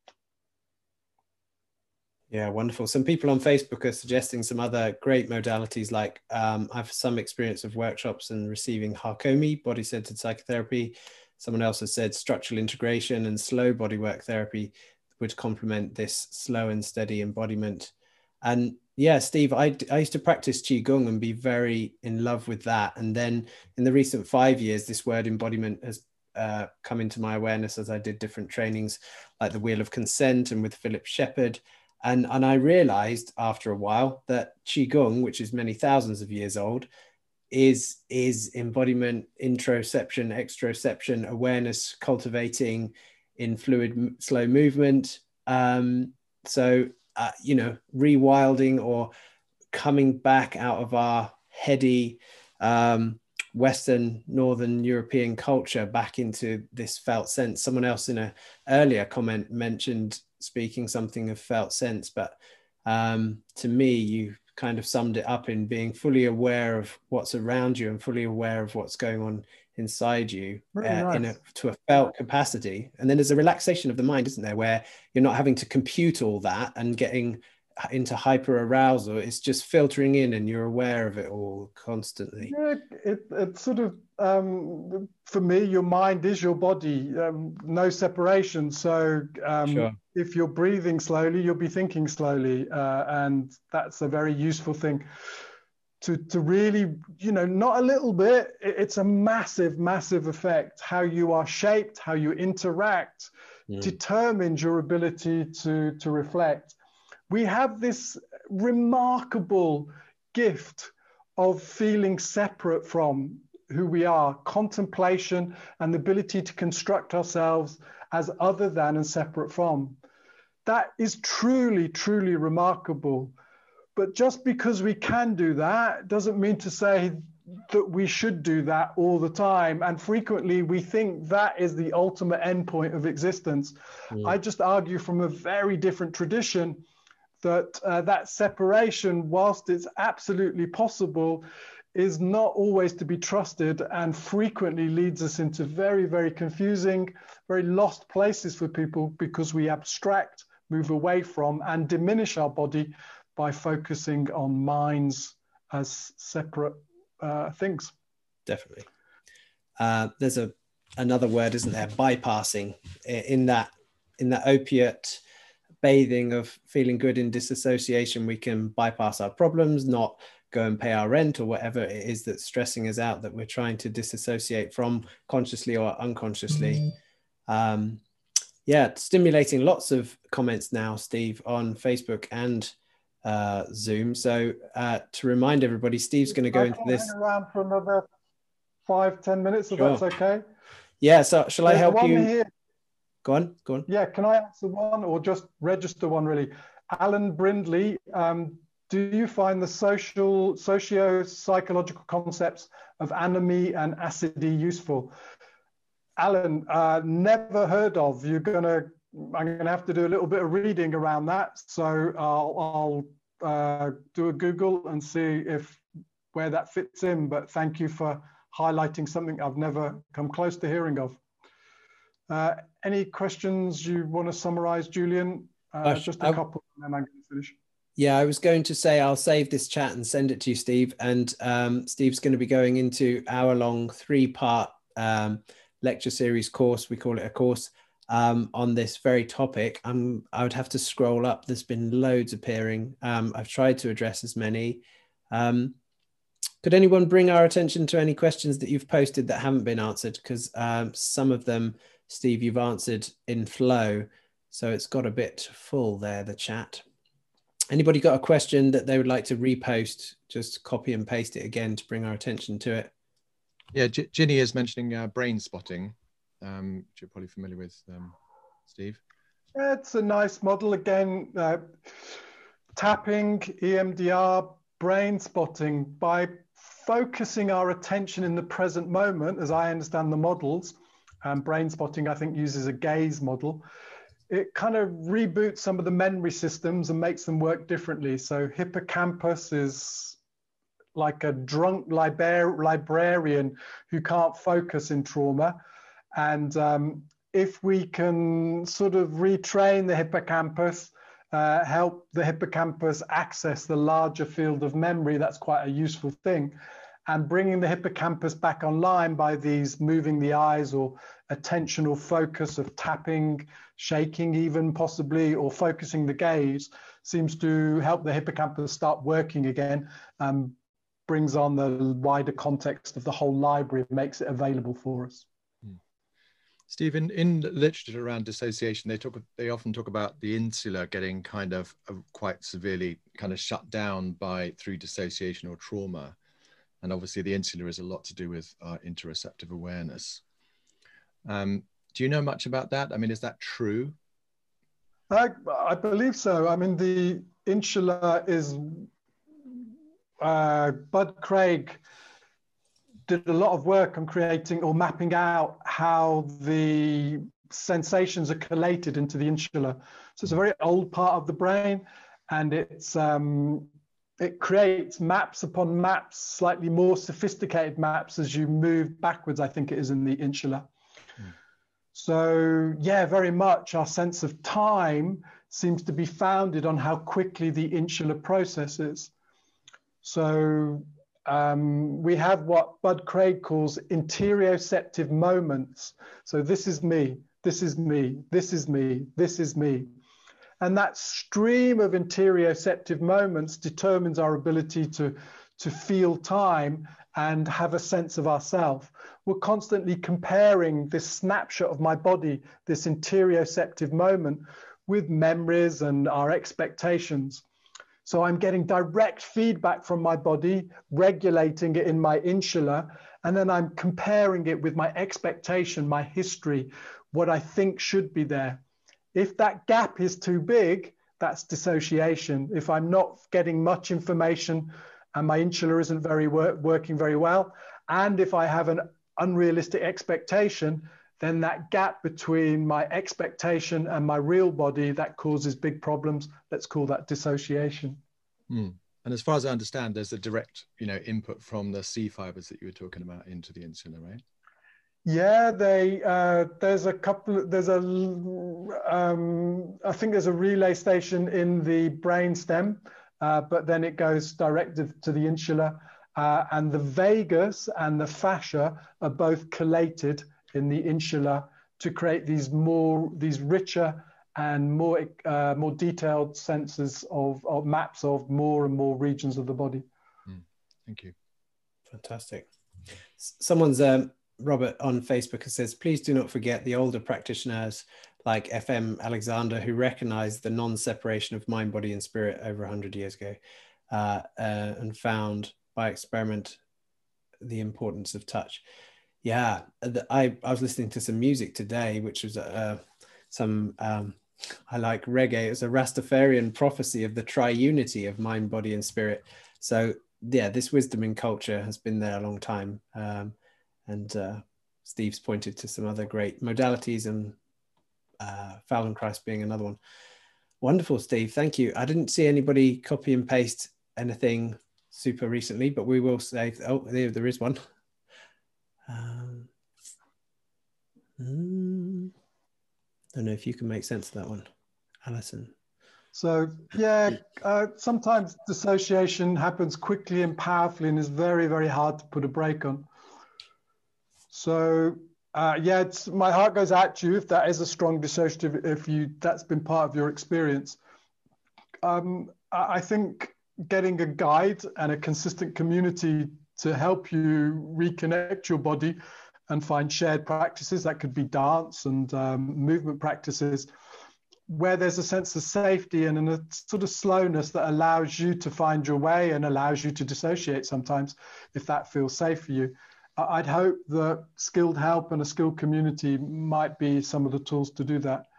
Yeah, wonderful. Some people on Facebook are suggesting some other great modalities, like I have some experience of workshops and receiving Hakomi, body-centered psychotherapy. Someone else has said structural integration and slow bodywork therapy. would complement this slow and steady embodiment. And yeah, Steve, I used to practice Qigong and be very in love with that. And then in the recent 5 years, this word embodiment has come into my awareness as I did different trainings like the Wheel of Consent and with Philip Shepherd. And I realized after a while that Qigong, which is many thousands of years old, is embodiment, introception, extroception, awareness, cultivating in fluid, slow movement. You know, rewilding or coming back out of our heady Western, Northern European culture back into this felt sense. Someone else in an earlier comment mentioned speaking something of felt sense, but to me, you kind of summed it up in being fully aware of what's around you and fully aware of what's going on inside you to a felt capacity. And then there's a relaxation of the mind, isn't there, where you're not having to compute all that and getting into hyper arousal. It's just filtering in and you're aware of it all constantly. Yeah, it sort of for me, your mind is your body, no separation. So Sure. If you're breathing slowly, you'll be thinking slowly, and that's a very useful thing to really, you know, not a little bit, it's a massive effect. How you are shaped, how you interact determines your ability to reflect. We have this remarkable gift of feeling separate from who we are, contemplation and the ability to construct ourselves as other than and separate from. That is truly, truly remarkable. But just because we can do that doesn't mean to say that we should do that all the time. And frequently we think that is the ultimate endpoint of existence. I just argue from a very different tradition that that separation, whilst it's absolutely possible, is not always to be trusted and frequently leads us into very, very confusing, very lost places for people because we abstract, move away from, and diminish our body by focusing on minds as separate things. Definitely. There's another word, isn't there? Bypassing. In that opiate bathing of feeling good in disassociation, we can bypass our problems, not go and pay our rent or whatever it is that's stressing us out that we're trying to disassociate from consciously or unconsciously. Yeah, stimulating lots of comments now, Steve, on Facebook and Zoom. So to remind everybody, Steve's going to go into this. Hang around for another 5-10 minutes, if that's okay. Yeah, so shall I help you? Here. Go on. Yeah, can I answer one or just register one really? Alan Brindley, do you find the socio-psychological concepts of anomie and acidity useful? Alan, never heard of. I'm gonna have to do a little bit of reading around that. So I'll do a Google and see where that fits in. But thank you for highlighting something I've never come close to hearing of. Any questions you want to summarize, Julian? Just a couple, and then I'm going to finish. Yeah, I was going to say I'll save this chat and send it to you, Steve. And Steve's going to be going into hour-long 3-part lecture series course. We call it a course on this very topic. I would have to scroll up. There's been loads appearing. I've tried to address as many. Could anyone bring our attention to any questions that you've posted that haven't been answered? Because some of them, Steve, you've answered in flow. So it's got a bit full there, the chat. Anybody got a question that they would like to repost? Just copy and paste it again to bring our attention to it. Yeah, Ginny is mentioning brain spotting, which you're probably familiar with, Steve. It's a nice model. Again, tapping, EMDR, brain spotting, by focusing our attention in the present moment, as I understand the models, brain spotting, I think, uses a gaze model. It kind of reboots some of the memory systems and makes them work differently. So hippocampus is like a drunk librarian who can't focus in trauma. And if we can sort of retrain the hippocampus, help the hippocampus access the larger field of memory, that's quite a useful thing. and bringing the hippocampus back online by these moving the eyes or attentional focus of tapping, shaking even possibly, or focusing the gaze seems to help the hippocampus start working again, brings on the wider context of the whole library, makes it available for us. Steve, in literature around dissociation, they often talk about the insula getting kind of quite severely kind of shut down through dissociation or trauma. And obviously the insula is a lot to do with our interoceptive awareness. Do you know much about that? I mean, is that true? I believe so. I mean, the insula is, Bud Craig did a lot of work on creating or mapping out how the sensations are collated into the insula. So it's a very old part of the brain, and it creates maps upon maps, slightly more sophisticated maps as you move backwards, I think it is, in the insula. So yeah, very much our sense of time seems to be founded on how quickly the insula processes. So we have what Bud Craig calls interoceptive moments. So this is me, this is me, this is me, this is me. And that stream of interoceptive moments determines our ability to feel time and have a sense of ourself. We're constantly comparing this snapshot of my body, this interoceptive moment, with memories and our expectations. So I'm getting direct feedback from my body, regulating it in my insula, and then I'm comparing it with my expectation, my history, what I think should be there. If that gap is too big, that's dissociation. If I'm not getting much information and my insula isn't working very well, and if I have an unrealistic expectation, then that gap between my expectation and my real body, that causes big problems. Let's call that dissociation. And as far as I understand, there's a direct, input from the C fibers that you were talking about into the insula, right? Yeah, there's a couple. I think there's a relay station in the brain stem, but then it goes directed to the insula, and the vagus and the fascia are both collated in the insula to create these richer and more detailed senses of maps of more and more regions of the body. Thank you. Fantastic. Someone's Robert on Facebook says, please do not forget the older practitioners like FM Alexander who recognized the non-separation of mind, body and spirit over 100 years ago and found by experiment the importance of touch. Yeah, I was listening to some music today, which was I like reggae. It was a Rastafarian prophecy of the triunity of mind, body and spirit. So yeah, this wisdom in culture has been there a long time. And Steve's pointed to some other great modalities, and Feldenkrais being another one. Wonderful, Steve. Thank you. I didn't see anybody copy and paste anything super recently, but we will say, oh, there is one. Don't know if you can make sense of that one, Alison. So yeah, sometimes dissociation happens quickly and powerfully and is very, very hard to put a brake on. So yeah, my heart goes out to you if that is a strong dissociative, if that's been part of your experience. I think getting a guide and a consistent community to help you reconnect your body and find shared practices, that could be dance and movement practices, where there's a sense of safety and a sort of slowness that allows you to find your way and allows you to dissociate sometimes, if that feels safe for you. I'd hope that skilled help and a skilled community might be some of the tools to do that.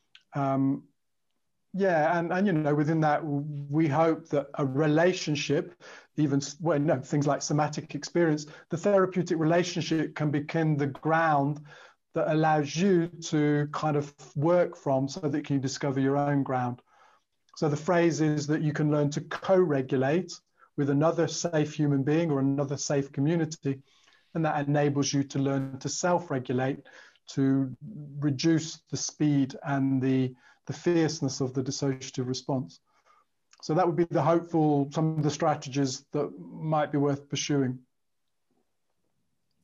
Yeah, and within that, we hope that a relationship, things like somatic experience, the therapeutic relationship can become the ground that allows you to kind of work from so that you can discover your own ground. So the phrase is that you can learn to co-regulate with another safe human being or another safe community. And that enables you to learn to self-regulate, to reduce the speed and the fierceness of the dissociative response. So that would be some of the strategies that might be worth pursuing.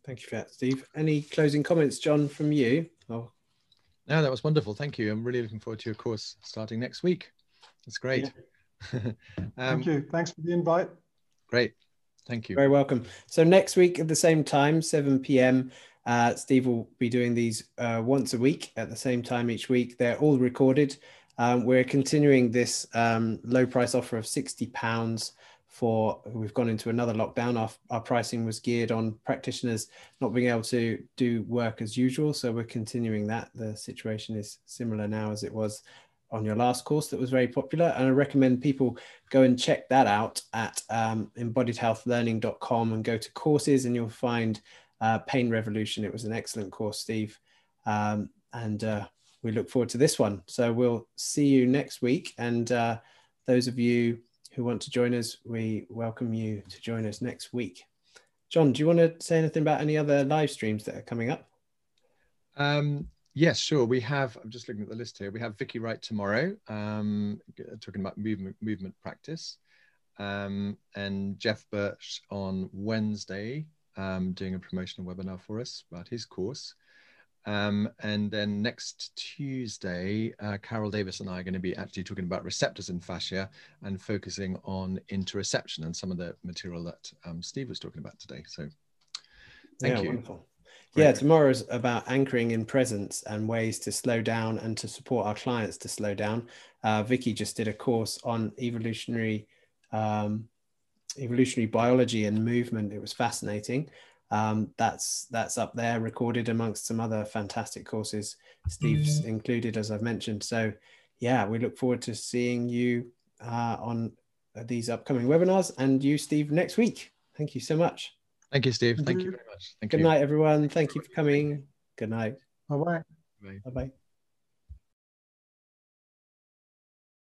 Thank you for that, Steve. Any closing comments, John, from you? Oh. No, that was wonderful. Thank you. I'm really looking forward to your course starting next week. That's great. Yeah. Thank you. Thanks for the invite. Great. Thank you. Very welcome. So next week at the same time, 7 p.m., Steve will be doing these once a week at the same time each week. They're all recorded. We're continuing this low price offer of £60 we've gone into another lockdown. Our pricing was geared on practitioners not being able to do work as usual. So we're continuing that. The situation is similar now as it was on your last course that was very popular. And I recommend people go and check that out at embodiedhealthlearning.com and go to courses, and you'll find Pain Revolution. It was an excellent course, Steve. And we look forward to this one. So we'll see you next week. And those of you who want to join us, we welcome you to join us next week. John, do you want to say anything about any other live streams that are coming up? Yes, sure. We have, I'm just looking at the list here. We have Vicky Wright tomorrow, talking about movement practice. And Jeff Birch on Wednesday, doing a promotional webinar for us about his course. And then next Tuesday, Carol Davis and I are going to be actually talking about receptors in fascia and focusing on interoception and some of the material that Steve was talking about today. So thank you. Wonderful. Great. Yeah, tomorrow's about anchoring in presence and ways to slow down and to support our clients to slow down. Vicky just did a course on evolutionary biology and movement. It was fascinating. That's up there, recorded amongst some other fantastic courses Steve's included, as I've mentioned. So yeah, we look forward to seeing you on these upcoming webinars, and you, Steve, next week. Thank you so much. Thank you, Steve. Thank you very much. Good night, everyone. Thank you for coming. Good night. Bye-bye. Bye. Bye-bye.